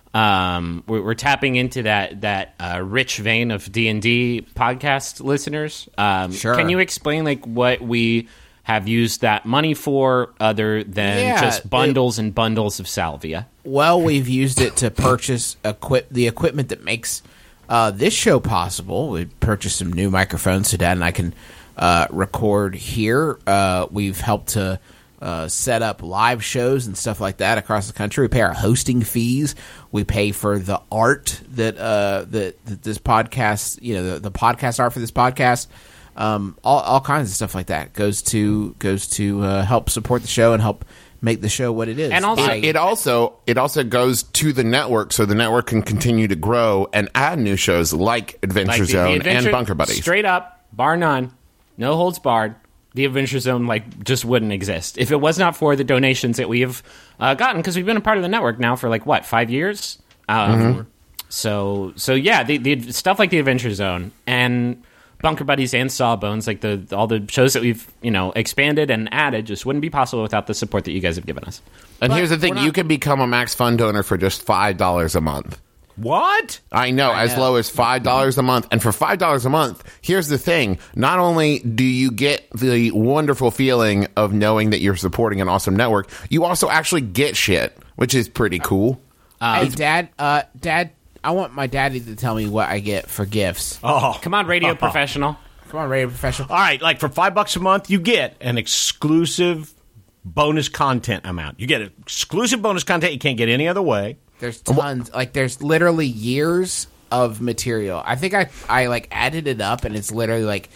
Um, we're, we're tapping into that that uh, rich vein of D and D podcast listeners. Um, Sure. Can you explain like what we have used that money for, other than Yeah, just bundles and bundles of salvia? Well, we've used it to purchase equip the equipment that makes uh, this show possible. We purchased some new microphones so Dad and I can uh, record here. Uh, we've helped to uh, set up live shows and stuff like that across the country. We pay our hosting fees. We pay for the art that uh, that, that this podcast, you know, the, the podcast art for this podcast. Um, all all kinds of stuff like that goes to goes to uh, help support the show and help make the show what it is. And also- By- It also it also goes to the network, so the network can continue to grow and add new shows like Adventure Like the- the Zone Adventure- and Bunker Buddies. Straight up, bar none, no holds barred. The Adventure Zone like just wouldn't exist if it was not for the donations that we have uh, gotten, because we've been a part of the network now for like what, five years. Um, Mm-hmm. So so yeah, the, the stuff like the Adventure Zone and Bunker Buddies and Sawbones, like the all the shows that we've you know expanded and added, just wouldn't be possible without the support that you guys have given us. And But here's the thing: we're not- you can become a Max Fun donor for just five dollars a month. What? I know, as know. low as five dollars a month. And for five dollars a month, here's the thing. Not only do you get the wonderful feeling of knowing that you're supporting an awesome network, you also actually get shit, which is pretty cool. hey, Dad, uh, Dad, I want my daddy to tell me what I get for gifts. Oh, Come on, radio professional. Come on, radio professional. all right. Like for five bucks a month, you get an exclusive bonus content amount. You get exclusive bonus content you can't get any other way. There's tons. Like, there's literally years of material. I think I, I like added it up, and it's literally like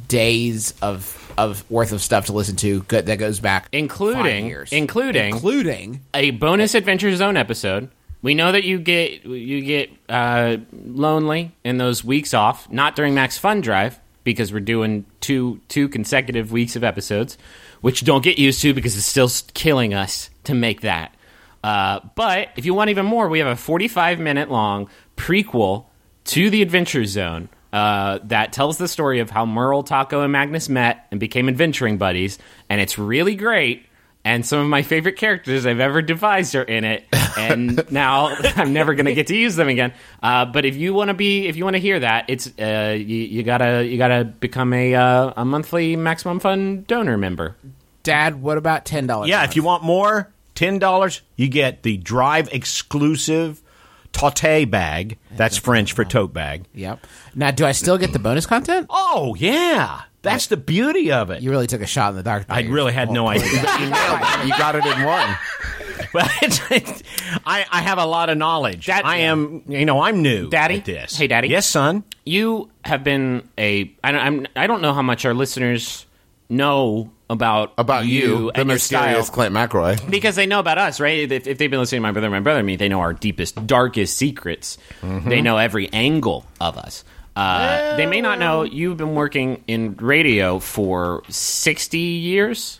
days of of worth of stuff to listen to. Good, that goes back Including- five years. including- including. A bonus Adventure Zone episode. We know that you get you get uh, lonely in those weeks off, not during Max Fun Drive, because we're doing two two consecutive weeks of episodes, which don't get used to because it's still killing us to make that. Uh, but if you want even more, we have a forty-five minute long prequel to the Adventure Zone uh, that tells the story of how Merle, Taco, and Magnus met and became adventuring buddies, and it's really great. And some of my favorite characters I've ever devised are in it, and now I'm never going to get to use them again. Uh, but if you want to be, if you want to hear that, it's uh, you, you gotta you gotta become a uh, a monthly Maximum Fun donor member. Dad, what about ten dollars? Yeah, if you want more, ten dollars, you get the Drive exclusive Tote bag. That's French for tote bag. Yep. Now, do I still get the bonus content? Oh, yeah. That's the beauty of it. You really took a shot in the dark. there. I really had no idea. You nailed it. You got it in one. But it's, it's, I, I have a lot of knowledge. Dad- I am, you know, I'm new Daddy? at this. Hey, Daddy? Yes, son. You have been a I don't I'm, I don't know how much our listeners know about About you, the and your mysterious style. Clint McElroy. Because they know about us, right? If, if they've been listening to My Brother, My Brother, and Me, they know our deepest, darkest secrets. They know every angle of us. Uh, they may not know you've been working in radio for sixty years.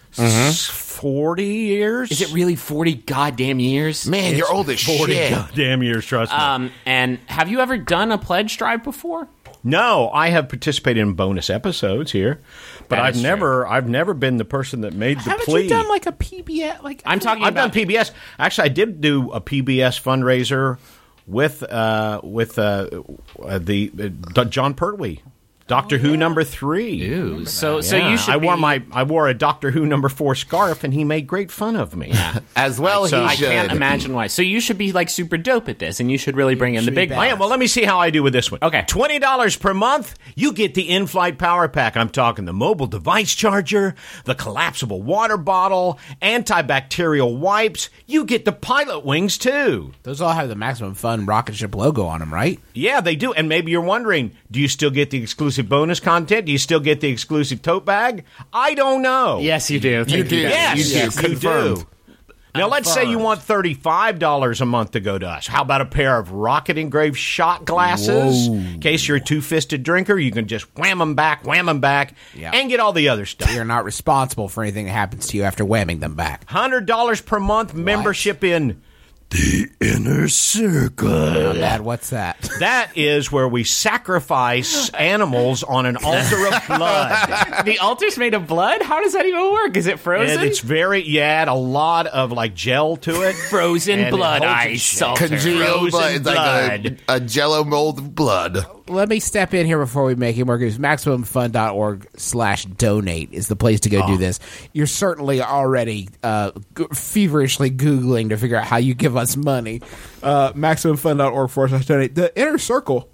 forty years? Is it really forty goddamn years? Man, you're old as forty shit. goddamn years, trust me. Um, and have you ever done a pledge drive before? No, I have participated in bonus episodes here, but That I've is never, I've never been the person that made the Haven't plea. you done like a P B S? Like I'm talking I've about done P B S. Actually, I did do a P B S fundraiser with uh, with uh, uh, the uh, John Pertwee, Doctor Who number three. Ew. So, so Yeah, you should. I wore be- my I wore a Doctor Who number four scarf, and he made great fun of me. As well, So he I should. can't imagine why. So you should be like super dope at this, and you should really bring in the should be big. bad. I am. Well, let me see how I do with this one. Okay. twenty dollars per month, you get the in-flight power pack. I'm talking the mobile device charger, the collapsible water bottle, antibacterial wipes. You get the pilot wings, too. those all have the Maximum Fun rocket ship logo on them, right? Yeah, they do. And maybe you're wondering, do you still get the exclusive bonus content? Do you still get the exclusive tote bag? I don't know. Yes, you do. You do. Yes, You do. you Confirmed. do. Now, let's say you want thirty-five dollars a month to go to us. How about a pair of rocket engraved shot glasses? In case you're a two-fisted drinker, you can just wham them back, wham them back, Yeah. and get all the other stuff. You're not responsible for anything that happens to you after whamming them back. one hundred dollars per month membership in The inner circle. Dad, what's that? That is where we sacrifice animals on an altar of blood. The altar's made of blood? How does that even work? Is it frozen? And it's very, you add a lot of like gel to it. Frozen And it blood holds ice its altar. Congealed Frozen blood. It's like a, blood. a jello mold of blood. Let me step in here before we make it work. It's MaximumFun.org slash donate is the place to go do this. You're certainly already uh, g- feverishly Googling to figure out how you give us money. Uh, MaximumFun.org forward slash donate. The Inner Circle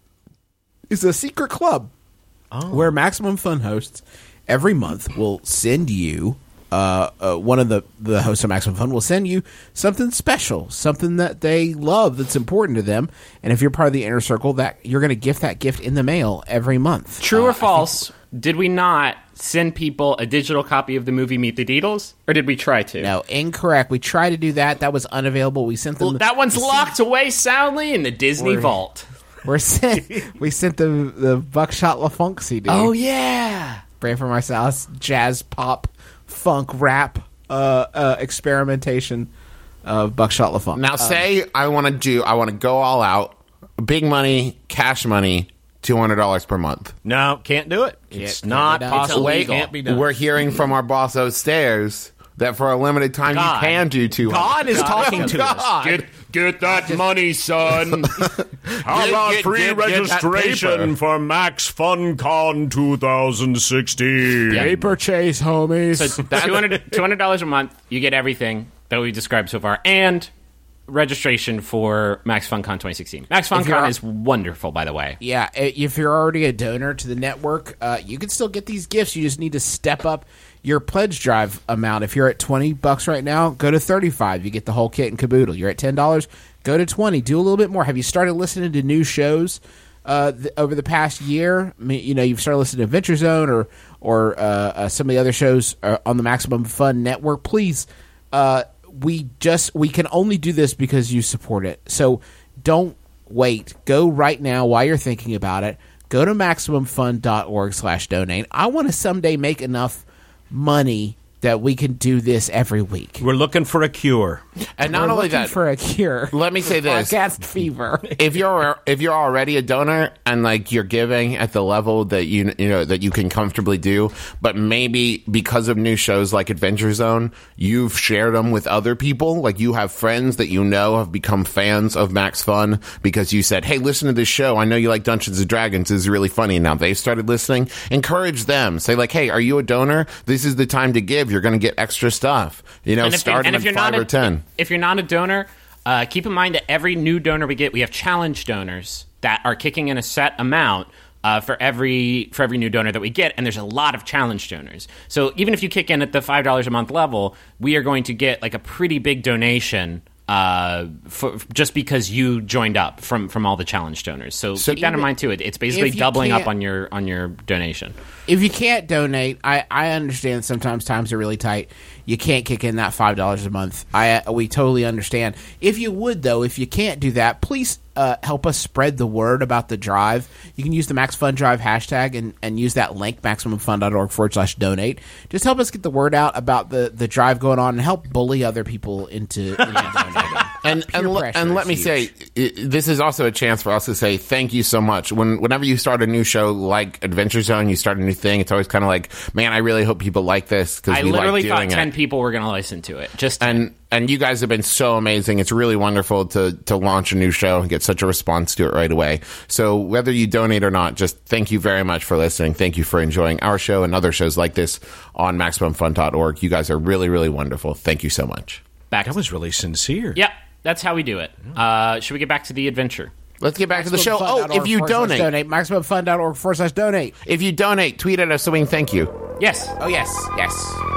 is a secret club where Maximum Fun hosts every month will send you Uh, uh, one of the, the hosts of Maximum Fun will send you something special, something that they love that's important to them. And if you're part of the Inner Circle, that you're going to gift that gift in the mail every month. True Uh, or false? Did we not send people a digital copy of the movie Meet the Deedles? Or did we try to? No, incorrect. We tried to do that. That was unavailable. We sent them. Well, that one's we locked away soundly in the Disney We're- vault. We're sent. We sent the the Buckshot LaFunk C D. Oh, yeah. Brand for Marsalis, jazz, pop, funk, rap, uh, uh, experimentation of Buckshot LaFunk. Now, say I want to do, I want to go all out, big money, cash money, two hundred dollars per month. No, can't do it. It's can't not be done. It's possible. illegal. Can't be done. We're hearing from our boss upstairs that for a limited time God. you can do two hundred. God is talking to us. Get get that money, son. How Get- about get- free get- get that paper. registration for Max FunCon twenty sixteen? Paper chase, homies. So two hundred two hundred dollars a month, you get everything that we described so far, and registration for Max FunCon twenty sixteen. Max you're- FunCon is wonderful, by the way. Yeah, i- if you're already a donor to the network, uh, you can still get these gifts. You just need to step up your pledge drive amount. If you're at twenty bucks right now, go to thirty-five. You get the whole kit and caboodle. You're at ten dollars, go to twenty. Do a little bit more. Have you started listening to new shows uh, th- over the past year? I mean, you know, you've started listening to Adventure Zone or or uh, uh, some of the other shows uh, on the Maximum Fun network. Please, uh, we just we can only do this because you support it. So don't wait. Go right now while you're thinking about it. Go to MaximumFun.org slash donate. I want to someday make enough money that we can do this every week. We're looking for a cure. And not We're only looking that, for a cure. let me say this. Podcast fever. if you're if you're already a donor and like you're giving at the level that you you know that you can comfortably do, but maybe because of new shows like Adventure Zone, you've shared them with other people. Like you have friends that you know have become fans of Max Fun because you said, "Hey, listen to this show. I know you like Dungeons and Dragons. It's really funny." Now they've started listening. Encourage them. Say like, "Hey, are you a donor? This is the time to give. You're going to get extra stuff. You know, And if, start and at if you're five not or a, ten." If you're not a donor, uh, keep in mind that every new donor we get, we have challenge donors that are kicking in a set amount uh, for every for every new donor that we get, and there's a lot of challenge donors. So even if you kick in at the five dollars a month level, we are going to get like a pretty big donation uh, for, just because you joined up from, from all the challenge donors. So, So keep that in even- mind too. It, it's basically if you doubling up can't- on your on your donation. If you can't donate, I, I understand sometimes times are really tight. You can't kick in that five dollars a month. I we totally understand. If you would, though, if you can't do that, please uh, help us spread the word about the drive. You can use the Max Fun Drive hashtag and, and use that link, MaximumFun.org forward slash donate. Just help us get the word out about the, the drive going on and help bully other people into, into donating. And Peer and, le- pressure and let is me huge. say, i this is also a chance for us to say thank you so much. When whenever you start a new show like Adventure Zone, you start a new thing. It's always kind of like, man, I really hope people like this because I we literally like thought doing ten it. people were going to listen to it. Just And and you guys have been so amazing. It's really wonderful to to launch a new show and get such a response to it right away. So whether you donate or not, just thank you very much for listening. Thank you for enjoying our show and other shows like this on Maximum Fun dot org. You guys are really, really wonderful. Thank you so much. back. That was really sincere. Yep, that's how we do it. Uh, should we get back to the adventure? Let's get back to the show. Oh, if you donate, donate, MaximumFun.org forward slash donate. if you donate, tweet at us so we can thank you. Yes. Oh, yes, yes.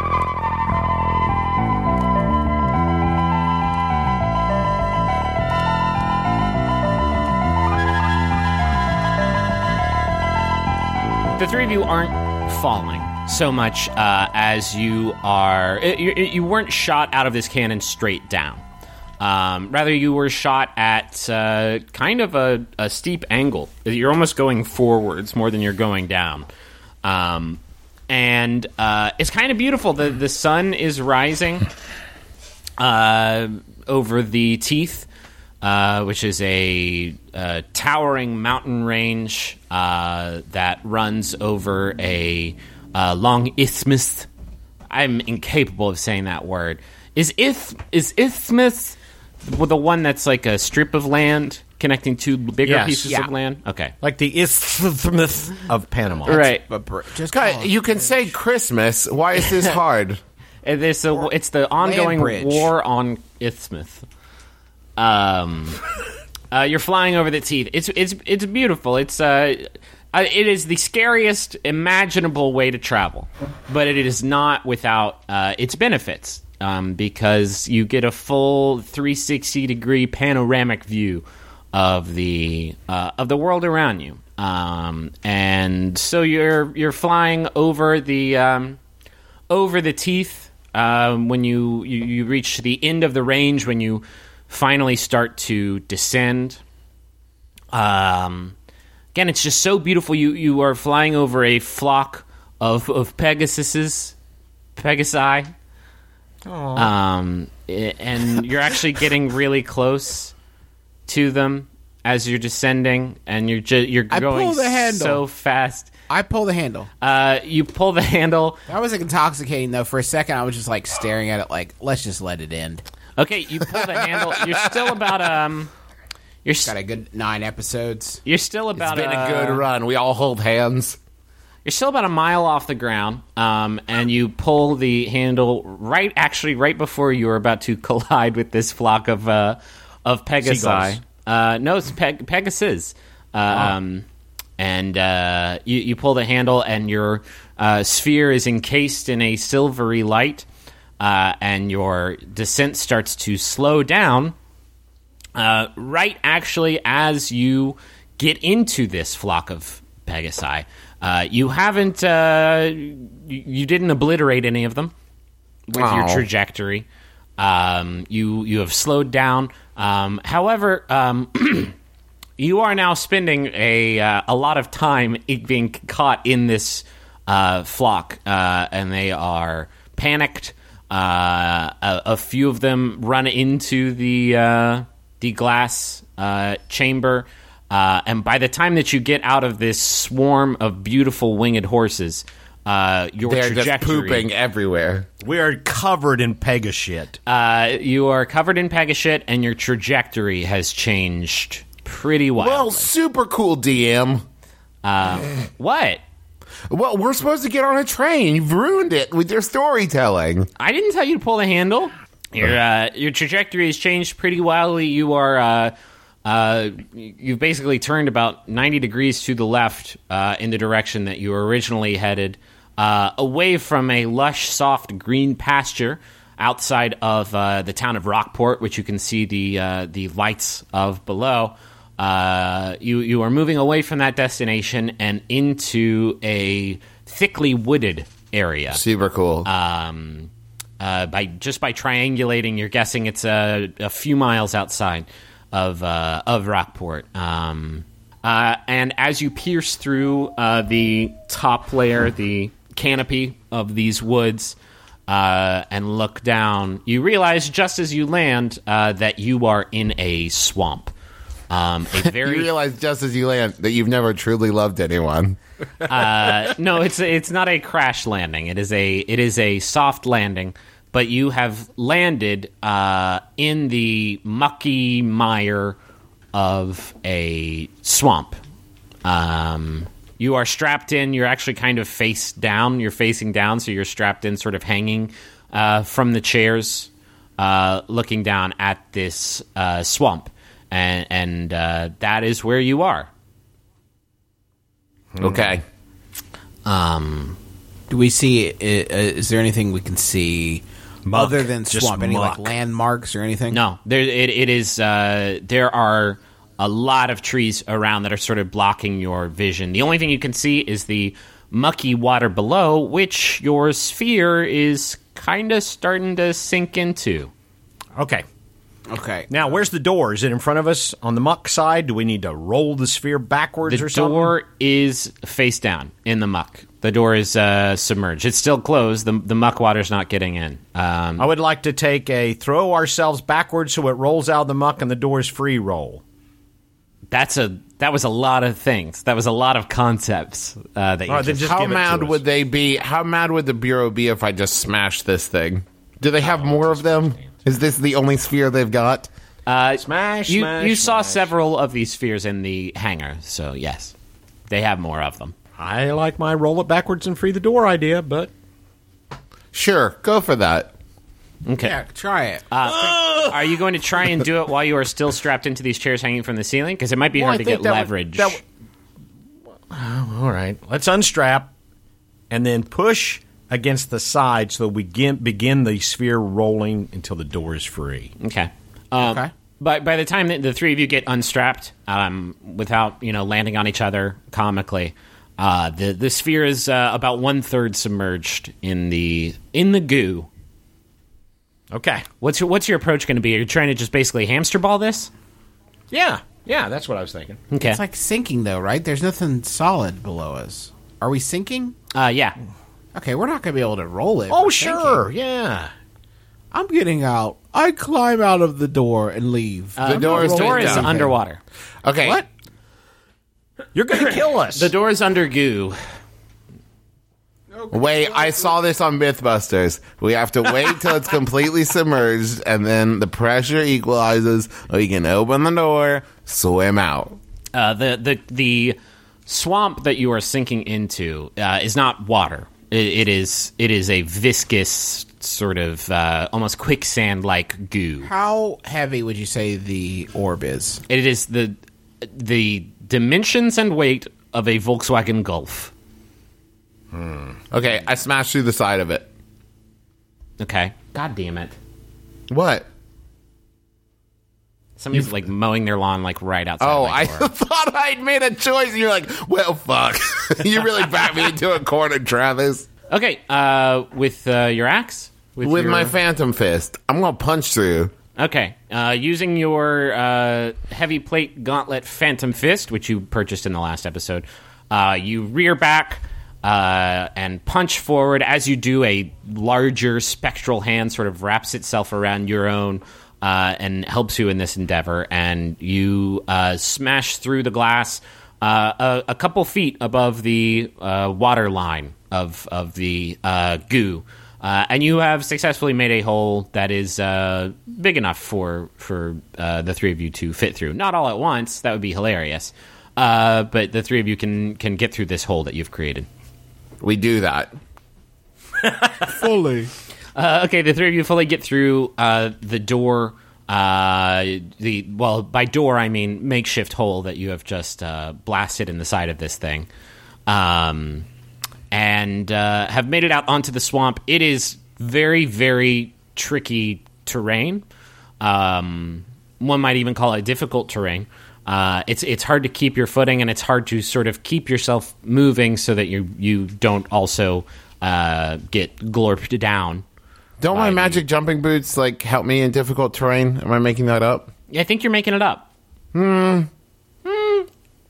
The three of you aren't falling so much uh, as you are. It, you, you weren't shot out of this cannon straight down. Um, rather, you were shot at uh, kind of a, a steep angle. You're almost going forwards more than you're going down. Um, and uh, it's kind of beautiful. The, the sun is rising. Uh, over the Teeth, uh, which is a, a towering mountain range uh, that runs over a uh, long isthmus. I'm incapable of saying that word. Is ith is isthmus the one that's like a strip of land connecting two bigger Yes. pieces Yeah. of land? Okay. Like the Isthmus of Panama. Right. But br- just God, call it you can bridge. say Christmas. Why is this hard? And there's a, it's the ongoing bridge. war on Isthmus. Um, uh, you're flying over the Teeth. It's it's it's beautiful. It's uh, uh, it is the scariest imaginable way to travel, but it is not without uh, its benefits. Um, because you get a full three hundred sixty degree panoramic view of the uh, of the world around you, um, and so you're you're flying over the um, over the Teeth. Um, when you, you you reach the end of the range, when you finally start to descend, um, again, it's just so beautiful. You you are flying over a flock of of Pegasuses, Pegasi. Um, i- and you're actually getting really close to them as you're descending, and you're ju- you're I going pull the handle. so fast. I pull the handle. Uh, you pull the handle. That was intoxicating, though. For a second, I was just like staring at it, like, let's just let it end. Okay, you pull the handle. You're still about um. You're s- Got a good nine episodes. you're still about It's been a uh, good run. We all hold hands. You're still about a mile off the ground, um, and you pull the handle right, actually, right before you are about to collide with this flock of uh, of Pegasi. Seagulls. Uh, no, it's Peg- Pegasus. Uh, um, and uh, you, you pull the handle, and your uh, sphere is encased in a silvery light, uh, and your descent starts to slow down. Uh, right, actually, as you get into this flock of Pegasi. Uh, you haven't, uh, you, you didn't obliterate any of them with your Aw. trajectory. Um, you you have slowed down. Um, however, um, you are now spending a uh, a lot of time i- being caught in this uh, flock, uh, and they are panicked. Uh, a, a few of them run into the uh, the glass uh, chamber. Uh, and by the time that you get out of this swarm of beautiful winged horses, uh, your They're just trajectory, pooping everywhere. We are covered in Pega shit. uh, you are covered in Pegashit, and your trajectory has changed pretty wildly. Well, super cool, D M. What? Well, we're supposed to get on a train. You've ruined it with your storytelling. I didn't tell you to pull the handle. Your uh, your trajectory has changed pretty wildly. You are uh, uh, you've basically turned about ninety degrees to the left uh, in the direction that you were originally headed, uh, away from a lush, soft green pasture outside of uh, the town of Rockport, which you can see the uh, the lights of below. Uh, you you are moving away from that destination and into a thickly wooded area. Super cool. Um, uh, by just by triangulating, you're guessing it's a, a few miles outside of uh, of Rockport. Um, uh, and as you pierce through uh, the top layer, the canopy of these woods, uh, and look down, you realize just as you land uh, that you are in a swamp. Um, a very you realize just as you land that you've never truly loved anyone. Uh, no, it's it's not a crash landing. It is a it is a soft landing, but you have landed uh, in the mucky mire of a swamp. Um, you are strapped in. You're actually kind of face down. You're facing down, so you're strapped in, sort of hanging uh, from the chairs, uh, looking down at this uh, swamp, and and uh, that is where you are. Okay. Um. Do we see? Uh, is there anything we can see Muck. other than Just swamp? Any like muck. landmarks or anything? No, there it, it is. Uh, there are a lot of trees around that are sort of blocking your vision. The only thing you can see is the mucky water below, which your sphere is kind of starting to sink into. Okay. Okay. Now, where's the door? Is it in front of us on the muck side? Do we need to roll the sphere backwards The or something? door is face down in the muck. The door is uh, submerged. It's still closed. The, the muck water's not getting in. Um, I would like to take a throw ourselves backwards so it rolls out of the muck and the door's free roll. that's a that was a lot of things. That was a lot of concepts uh, that you All right, then just, just How give it to mad us. would they be? How mad would the Bureau be if I just smashed this thing? Do they have more of them? Is this the only sphere they've got? uh, Smash, You smash, you saw smash. several of these spheres in the hangar, so yes, they have more of them. I like my roll it backwards and free the door idea, but Sure, go for that. Okay. Yeah, try it. Uh, are you going to try and do it while you are still strapped into these chairs hanging from the ceiling? Because it might be Well, hard I to think get that would- leverage. that would- Oh, all right. Let's unstrap and then push against the side so that we begin, begin the sphere rolling until the door is free. Okay. Um, Okay. But by the time that the three of you get unstrapped, um, without you know landing on each other comically, uh, the the sphere is uh, about one third submerged in the in the goo. Okay. What's your what's your approach going to be? Are you trying to just basically hamster ball this? Yeah. Yeah, that's what I was thinking. Okay. It's like sinking, though, right? There's nothing solid below us. Are we sinking? uh, yeah. Okay, we're not going to be able to roll it. Oh, We're sure. sinking. Yeah. I'm getting out. I climb out of the door and leave. Uh, The door is the door face is down. underwater. Okay. What? You're going to kill us. The door is under goo. Wait, I saw this on Mythbusters. We have to wait till it's completely submerged, and then the pressure equalizes. We can open the door, swim out. Uh, the the the swamp that you are sinking into uh, is not water. It, it is it is a viscous sort of uh, almost quicksand like goo. How heavy would you say the orb is? It is the the dimensions and weight of a Volkswagen Golf. Okay, I smashed through the side of it. Okay. God damn it! What? Somebody's like mowing their lawn like right outside. Oh, my I door. thought I'd made a choice, and you're like, well, fuck. You really backed me into a corner, Travis. Okay. Uh, with uh, your axe. With your- my Phantom Fist, I'm going to punch through. Okay. Uh, using your uh, heavy plate gauntlet Phantom Fist, which you purchased in the last episode, uh, you rear back uh, and punch forward. As you do, a larger spectral hand sort of wraps itself around your own uh, and helps you in this endeavor. And you uh, smash through the glass uh, a, a couple feet above the uh, water line of, of the uh, goo. Uh, and you have successfully made a hole that is uh, big enough for for uh, the three of you to fit through. Not all at once; that would be hilarious. Uh, but the three of you can can get through this hole that you've created. We do that. Fully. Uh, okay, the three of you fully get through uh, the door. Uh, the well, by door I mean makeshift hole that you have just uh, blasted in the side of this thing. Um, and uh, have made it out onto the swamp. It is very, very tricky terrain. Um, one might even call it difficult terrain. Uh, it's it's hard to keep your footing, and it's hard to sort of keep yourself moving so that you you don't also uh, get glorped down. Don't my By the- magic jumping boots like help me in difficult terrain? Am I making that up? I think you're making it up. Hmm. Hmm.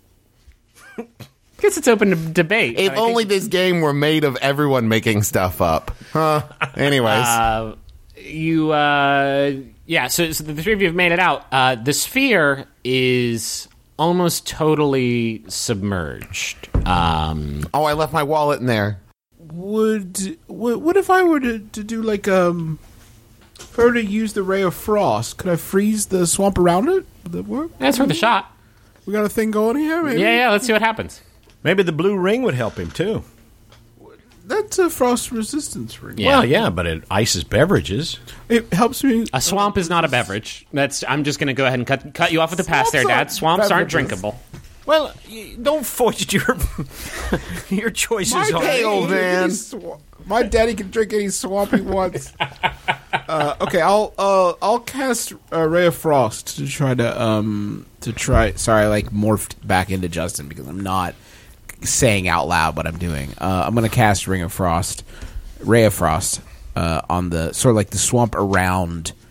Guess it's open to debate. If but I only think, this game were made of everyone making stuff up. Huh. Anyways. uh, you, uh, yeah. So, so the three of you have made it out. Uh, the sphere is almost totally submerged. Um, oh, I left my wallet in there. Would what, what if I were to, to do like um if I were to use the ray of frost? Could I freeze the swamp around it? Would that work? that's worth a shot. We got a thing going here. Maybe? Yeah, yeah. Let's see what happens. Maybe the blue ring would help him, too. That's a frost resistance ring. Yeah. Well, yeah, but it ices beverages. It helps me. A swamp is not a beverage. That's. I'm just going to go ahead and cut cut you off at the pass there, Swamps Dad. aren't Swamps aren't beverages. drinkable. Well, y- don't force your your choices My on daddy Hey, old can drink man. any swa- My daddy can drink any swamp he wants. uh, okay, I'll uh, I'll cast a ray of frost to try to um To try, sorry, I like morphed back into Justin because I'm not saying out loud what I'm doing. Uh, I'm going to cast Ring of Frost, Ray of Frost, uh, on the sort of like the swamp around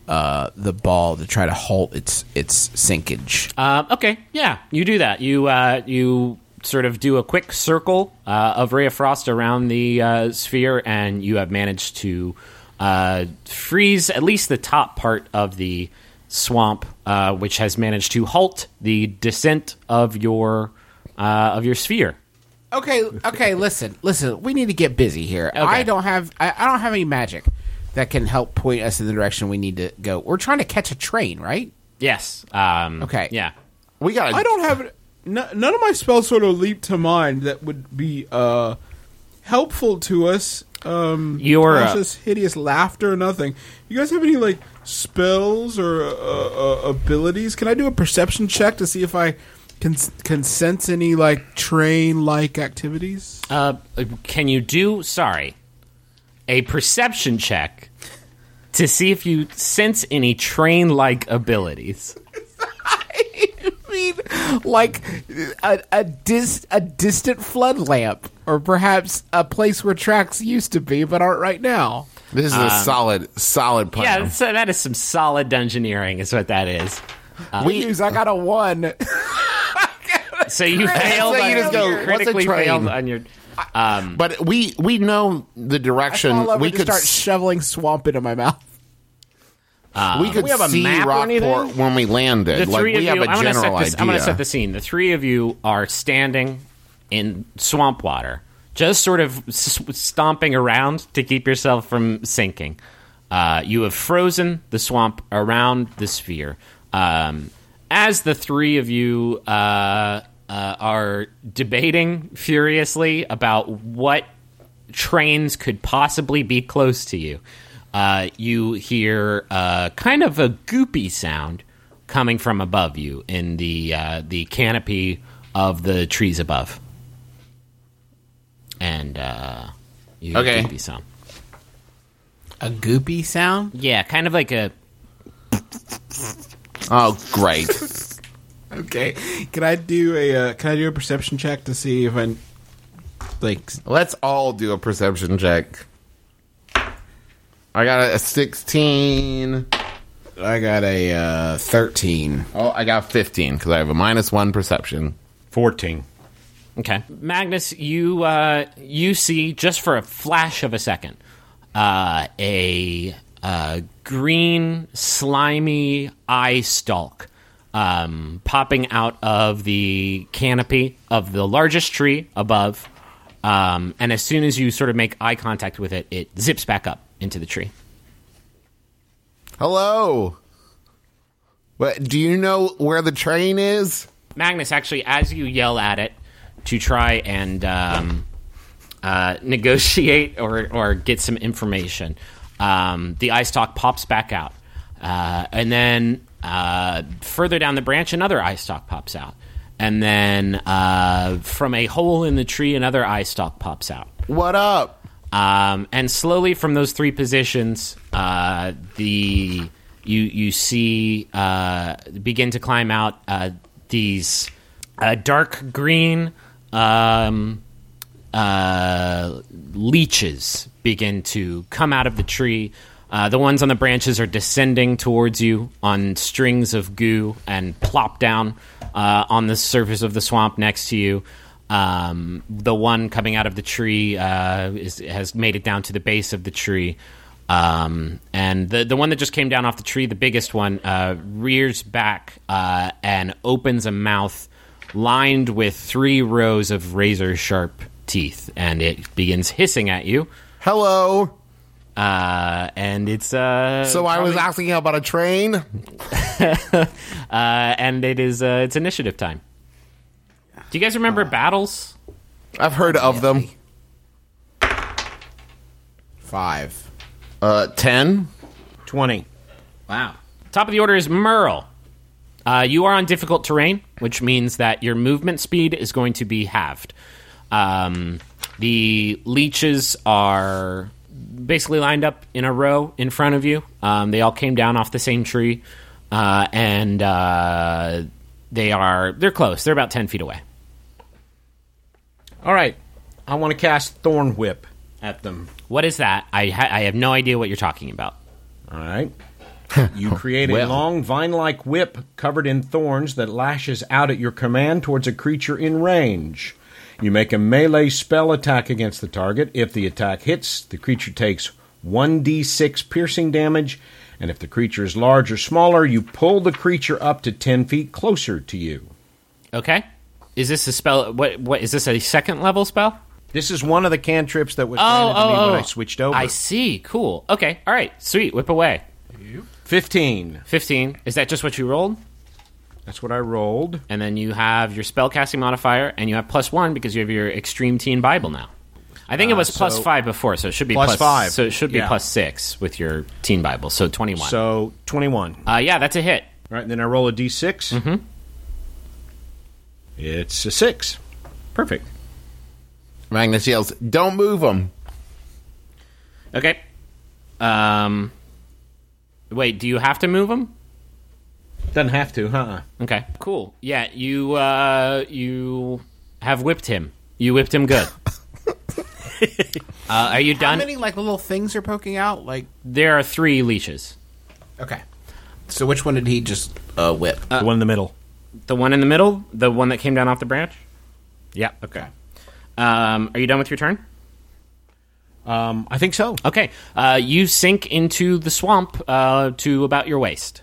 uh, the ball to try to halt its its sinkage. Uh, okay, yeah, you do that. You uh, you sort of do a quick circle uh, of Ray of Frost around the uh, sphere, and you have managed to uh, freeze at least the top part of the swamp, uh, which has managed to halt the descent of your uh, of your sphere. Okay, okay, listen, listen. We need to get busy here. Okay. I don't have I, I don't have any magic that can help point us in the direction we need to go. We're trying to catch a train, right? Yes. Um, Okay. Yeah. We got. I don't have n- none of my spells sort of leap to mind that would be uh, helpful to us. Um, Your, uh, Tasha's hideous laughter, nothing. You guys have any like spells or uh, uh, abilities? Can I do a perception check to see if I can can sense any like train like activities? Uh, can you do? Sorry, a perception check to see if you sense any train-like abilities. I mean, like a a, dis, a distant flood lamp, or perhaps a place where tracks used to be but aren't right now. This is a solid, solid plan. Yeah, so that is some solid dungeoneering, is what that is. We use. I got a one. So you failed. so you on, just go, you "What's a critically train?" failed on your. Um, But we we know the direction. Fall over We to could start s- shoveling swamp into my mouth. we could we have a see map or Rockport anything? when we landed. the Like three we of have you. a I'm gonna general set this. idea. I'm going to set the scene. The three of you are standing in swamp water, just sort of s- stomping around to keep yourself from sinking. Uh, you have frozen the swamp around the sphere. Um, as the three of you uh, uh, are debating furiously about what trains could possibly be close to you, uh, you hear uh, kind of a goopy sound coming from above you in the uh, the canopy of the trees above. And uh, you hear Okay. a goopy sound. A goopy sound. Yeah, kind of like a... Oh, great! Okay, can I do a uh, can I do a perception check to see if I like? Let's all do a perception check. I got a sixteen. I got a uh, thirteen. Oh, I got fifteen because I have a minus one perception. fourteen. Okay. Magnus, you uh, you see, just for a flash of a second, uh, a uh, green, slimy eye stalk um, popping out of the canopy of the largest tree above. Um, and as soon as you sort of make eye contact with it, it zips back up into the tree. Hello. What? Do you know where the train is? Magnus, actually, as you yell at it to try and um, uh, negotiate or, or get some information, um, the eye stalk pops back out. Uh, and then uh, further down the branch, another eye stalk pops out. And then uh, from a hole in the tree, another eye stalk pops out. What up? Um, and slowly from those three positions, uh, the you you see uh, begin to climb out uh, these uh, dark green um, uh, leeches begin to come out of the tree. Uh, the ones on the branches are descending towards you on strings of goo and plop down uh, on the surface of the swamp next to you. Um, the one coming out of the tree uh, is, has made it down to the base of the tree. Um, and the the one that just came down off the tree, the biggest one, uh, rears back uh, and opens a mouth lined with three rows of razor-sharp teeth. And it begins hissing at you. Hello. Uh, and it's... Uh, So I was asking about a train. uh, and it is uh, it's initiative time. Do you guys remember battles? I've heard of them. Five. Uh, ten. twenty. Wow. Top of the order is Merle. Uh, you are on difficult terrain, which means that your movement speed is going to be halved. Um, the leeches are basically lined up in a row in front of you. Um, they all came down off the same tree, uh, and uh, they are they're close. They're about ten feet away. All right. I want to cast Thorn Whip at them. What is that? I ha- I have no idea what you're talking about. All right. You create a Well. long vine-like whip covered in thorns that lashes out at your command towards a creature in range. You make a melee spell attack against the target. If the attack hits, the creature takes one d six piercing damage, and if the creature is large or smaller, you pull the creature up to ten feet closer to you. Okay. Is this a spell? What? What is this? A second level spell? This is one of the cantrips that was Oh, granted to oh, me oh. when I switched over. I see. Cool. Okay. All right. Sweet. Whip away. fifteen. Fifteen. Is that just what you rolled? That's what I rolled. And then you have your spellcasting modifier, and you have plus one because you have your Extreme Teen Bible now. I think it was Uh, plus so- five before, so it should be Plus plus five. So it should be Yeah. plus six with your Teen Bible, so twenty-one. So twenty-one. uh, yeah, that's a hit. All right, and then I roll a d six. Mm-hmm. It's a six. Perfect. Magnus yells, "Don't move him!" Okay. Um. Wait, do you have to move him? Doesn't have to, huh? Okay, cool. Yeah, you uh, you have whipped him. You whipped him good. uh, are you How done? many like little things are poking out? Like, There are three leeches. okay. So which one did he just uh, whip? the one in the middle. The one in the middle, the one that came down off the branch. Yeah. Okay. Um, are you done with your turn? Um, I think so. Okay. Uh, you sink into the swamp uh, to about your waist.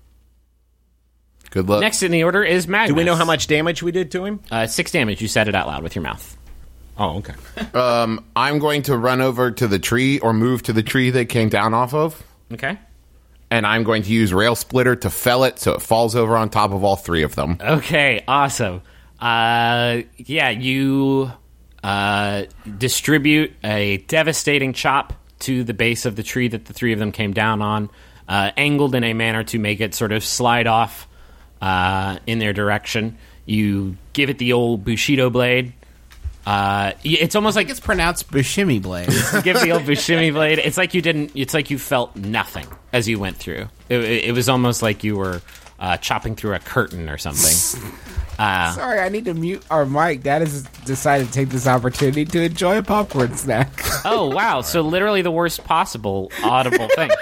Good luck. Next in the order is Magnus. Do we know how much damage we did to him? Uh, six damage. You said it out loud with your mouth. Oh, okay. Um, I'm going to run over to the tree or move to the tree they came down off of, Okay. and I'm going to use Rail Splitter to fell it so it falls over on top of all three of them. Okay. Awesome. Uh, yeah, you uh, distribute a devastating chop to the base of the tree that the three of them came down on, uh, angled in a manner to make it sort of slide off uh, in their direction. You give it the old Bushido blade. Uh, y- it's almost like It's pronounced Bushimi blade. you give the old Buscemi blade. It's like you didn't. It's like you felt nothing as you went through. It, it, it was almost like you were uh, chopping through a curtain or something. Uh, Sorry, I need to mute our mic. Dad has decided to take this opportunity to enjoy a popcorn snack. oh wow! So literally the worst possible audible thing.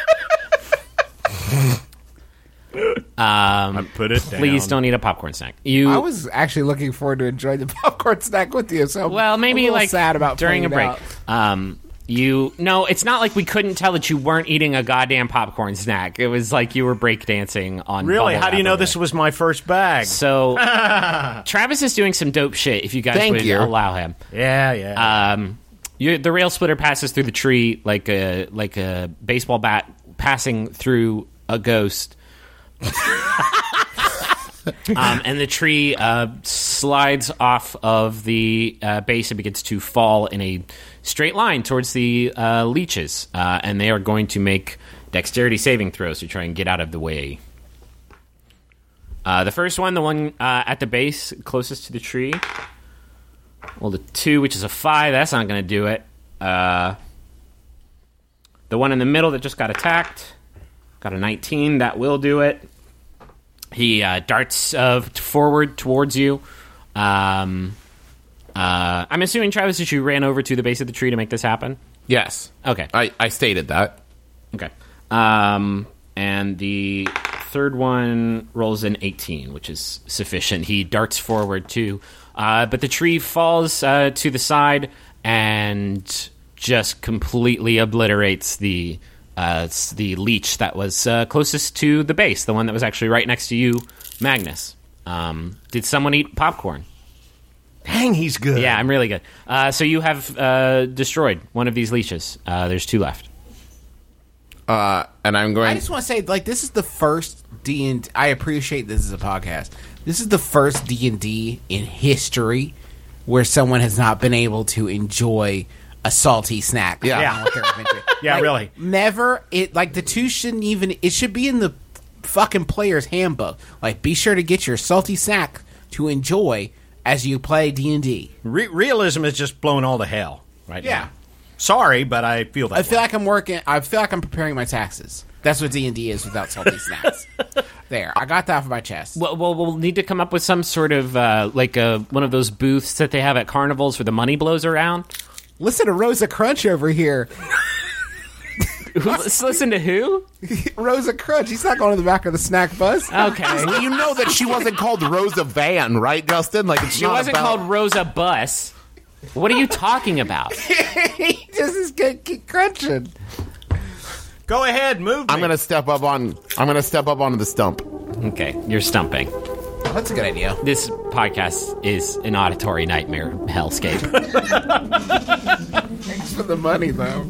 Um, Put it please don't eat a popcorn snack. You I was actually looking forward to enjoying the popcorn snack with you. So well maybe I'm a little like sad about during a playing break. it out. Um, you no, it's not like we couldn't tell that you weren't eating a goddamn popcorn snack. It was like you were breakdancing on. Really? bubble How do you wrap know over this there. was my first bag? So, Travis is doing some dope shit. If you guys Thank would you. allow him, Yeah, yeah. um, you, the rail splitter passes through the tree like a like a baseball bat passing through a ghost, um, and the tree uh, slides off of the uh, base and begins to fall in a straight line towards the uh, leeches, uh, and they are going to make dexterity saving throws to try and get out of the way. Uh, the first one, the one uh, at the base closest to the tree, well, the two, which is a five, that's not going to do it. Uh, the one in the middle that just got attacked, got a nineteen, that will do it. He uh, darts uh, forward towards you. Um, uh, I'm assuming, Travis, that you ran over to the base of the tree to make this happen? Yes. Okay. I, I stated that. Okay. Um, and the third one rolls an eighteen, which is sufficient. He darts forward too. Uh, but the tree falls uh, to the side and just completely obliterates the uh, s- the leech that was uh, closest to the base, the one that was actually right next to you, Magnus. Um, did someone eat popcorn? Dang, he's good. Yeah, I'm really good. Uh, so you have uh, destroyed one of these leeches. Uh, there's two left. Uh, and I'm going. I just want to say, like, this is the first D and I appreciate this as a podcast. This is the first D and D in history where someone has not been able to enjoy a salty snack. Yeah. along with their adventure. Yeah, Like, really. Never. It like the two shouldn't even. It should be in the fucking player's handbook. Like, be sure to get your salty snack to enjoy as you play D and D. Re- realism is just blown all to hell right Yeah. now. Sorry, but I feel that I feel way. like I'm working. I feel like I'm preparing my taxes. That's what D and D is without salty snacks. There, I got that off my chest. Well, well, we'll need to come up with some sort of uh, like a, one of those booths that they have at carnivals where the money blows around. Listen to Rosa Crunch over here. Let's listen to who? Rosa Crunch. He's not going to the back of the snack bus. Okay. Well, you know that she wasn't called Rosa Van, right, Justin? Like it's She not wasn't about- called Rosa Bus. What are you talking about? He just is going to keep crunching. Go ahead, move. I'm me. gonna step up on. I'm gonna step up onto the stump. Okay, you're stumping. Oh, that's a good idea. This podcast is an auditory nightmare hellscape. Thanks for the money, though.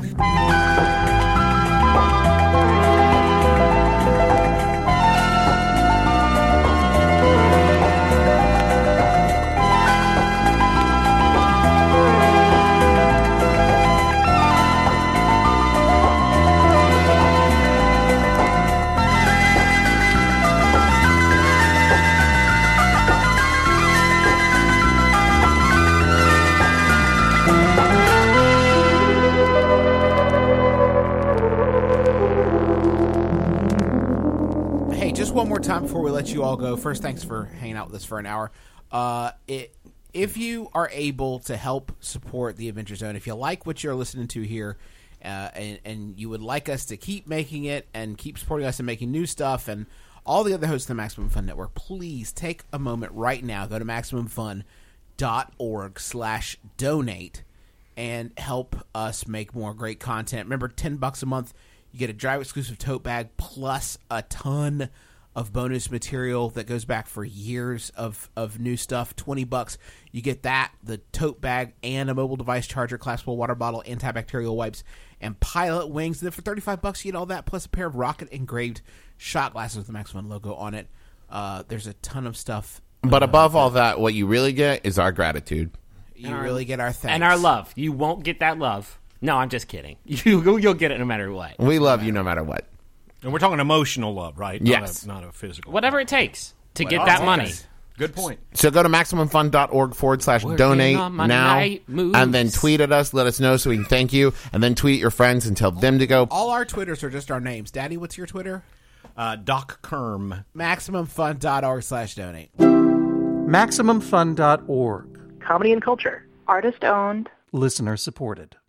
Hey, just one more time before we let you all go. First, thanks for hanging out with us for an hour. Uh, it, if you are able to help support the Adventure Zone, if you like what you're listening to here, uh, and, and you would like us to keep making it and keep supporting us and making new stuff and all the other hosts of the Maximum Fun Network, please take a moment right now. Go to MaximumFun.org slash donate and help us make more great content. Remember, ten bucks a month. You get a Drive exclusive tote bag plus a ton of bonus material that goes back for years of, of new stuff. twenty bucks. You get that, the tote bag, and a mobile device charger, collapsible water bottle, antibacterial wipes, and Pilot Wings. And then for thirty-five bucks, you get all that plus a pair of rocket engraved shot glasses with the Max Fun logo on it. Uh, there's a ton of stuff. But above all that, what you really get is our gratitude. You really get our thanks. And our love. You won't get that love. No, I'm just kidding. You, you'll get it no matter what. We love you no matter what. And we're talking emotional love, right? Yes. Not a, not a physical. Whatever it takes to get Well, that okay. money. Good point. So go to MaximumFun.org forward slash Working donate on my now, night moves. and then tweet at us. Let us know so we can thank you, and then tweet at your friends and tell them to go. All our Twitters are just our names. Daddy, what's your Twitter? Uh, Doc Kerm. MaximumFun.org slash donate. MaximumFun dot org. Comedy and culture. Artist owned. Listener supported.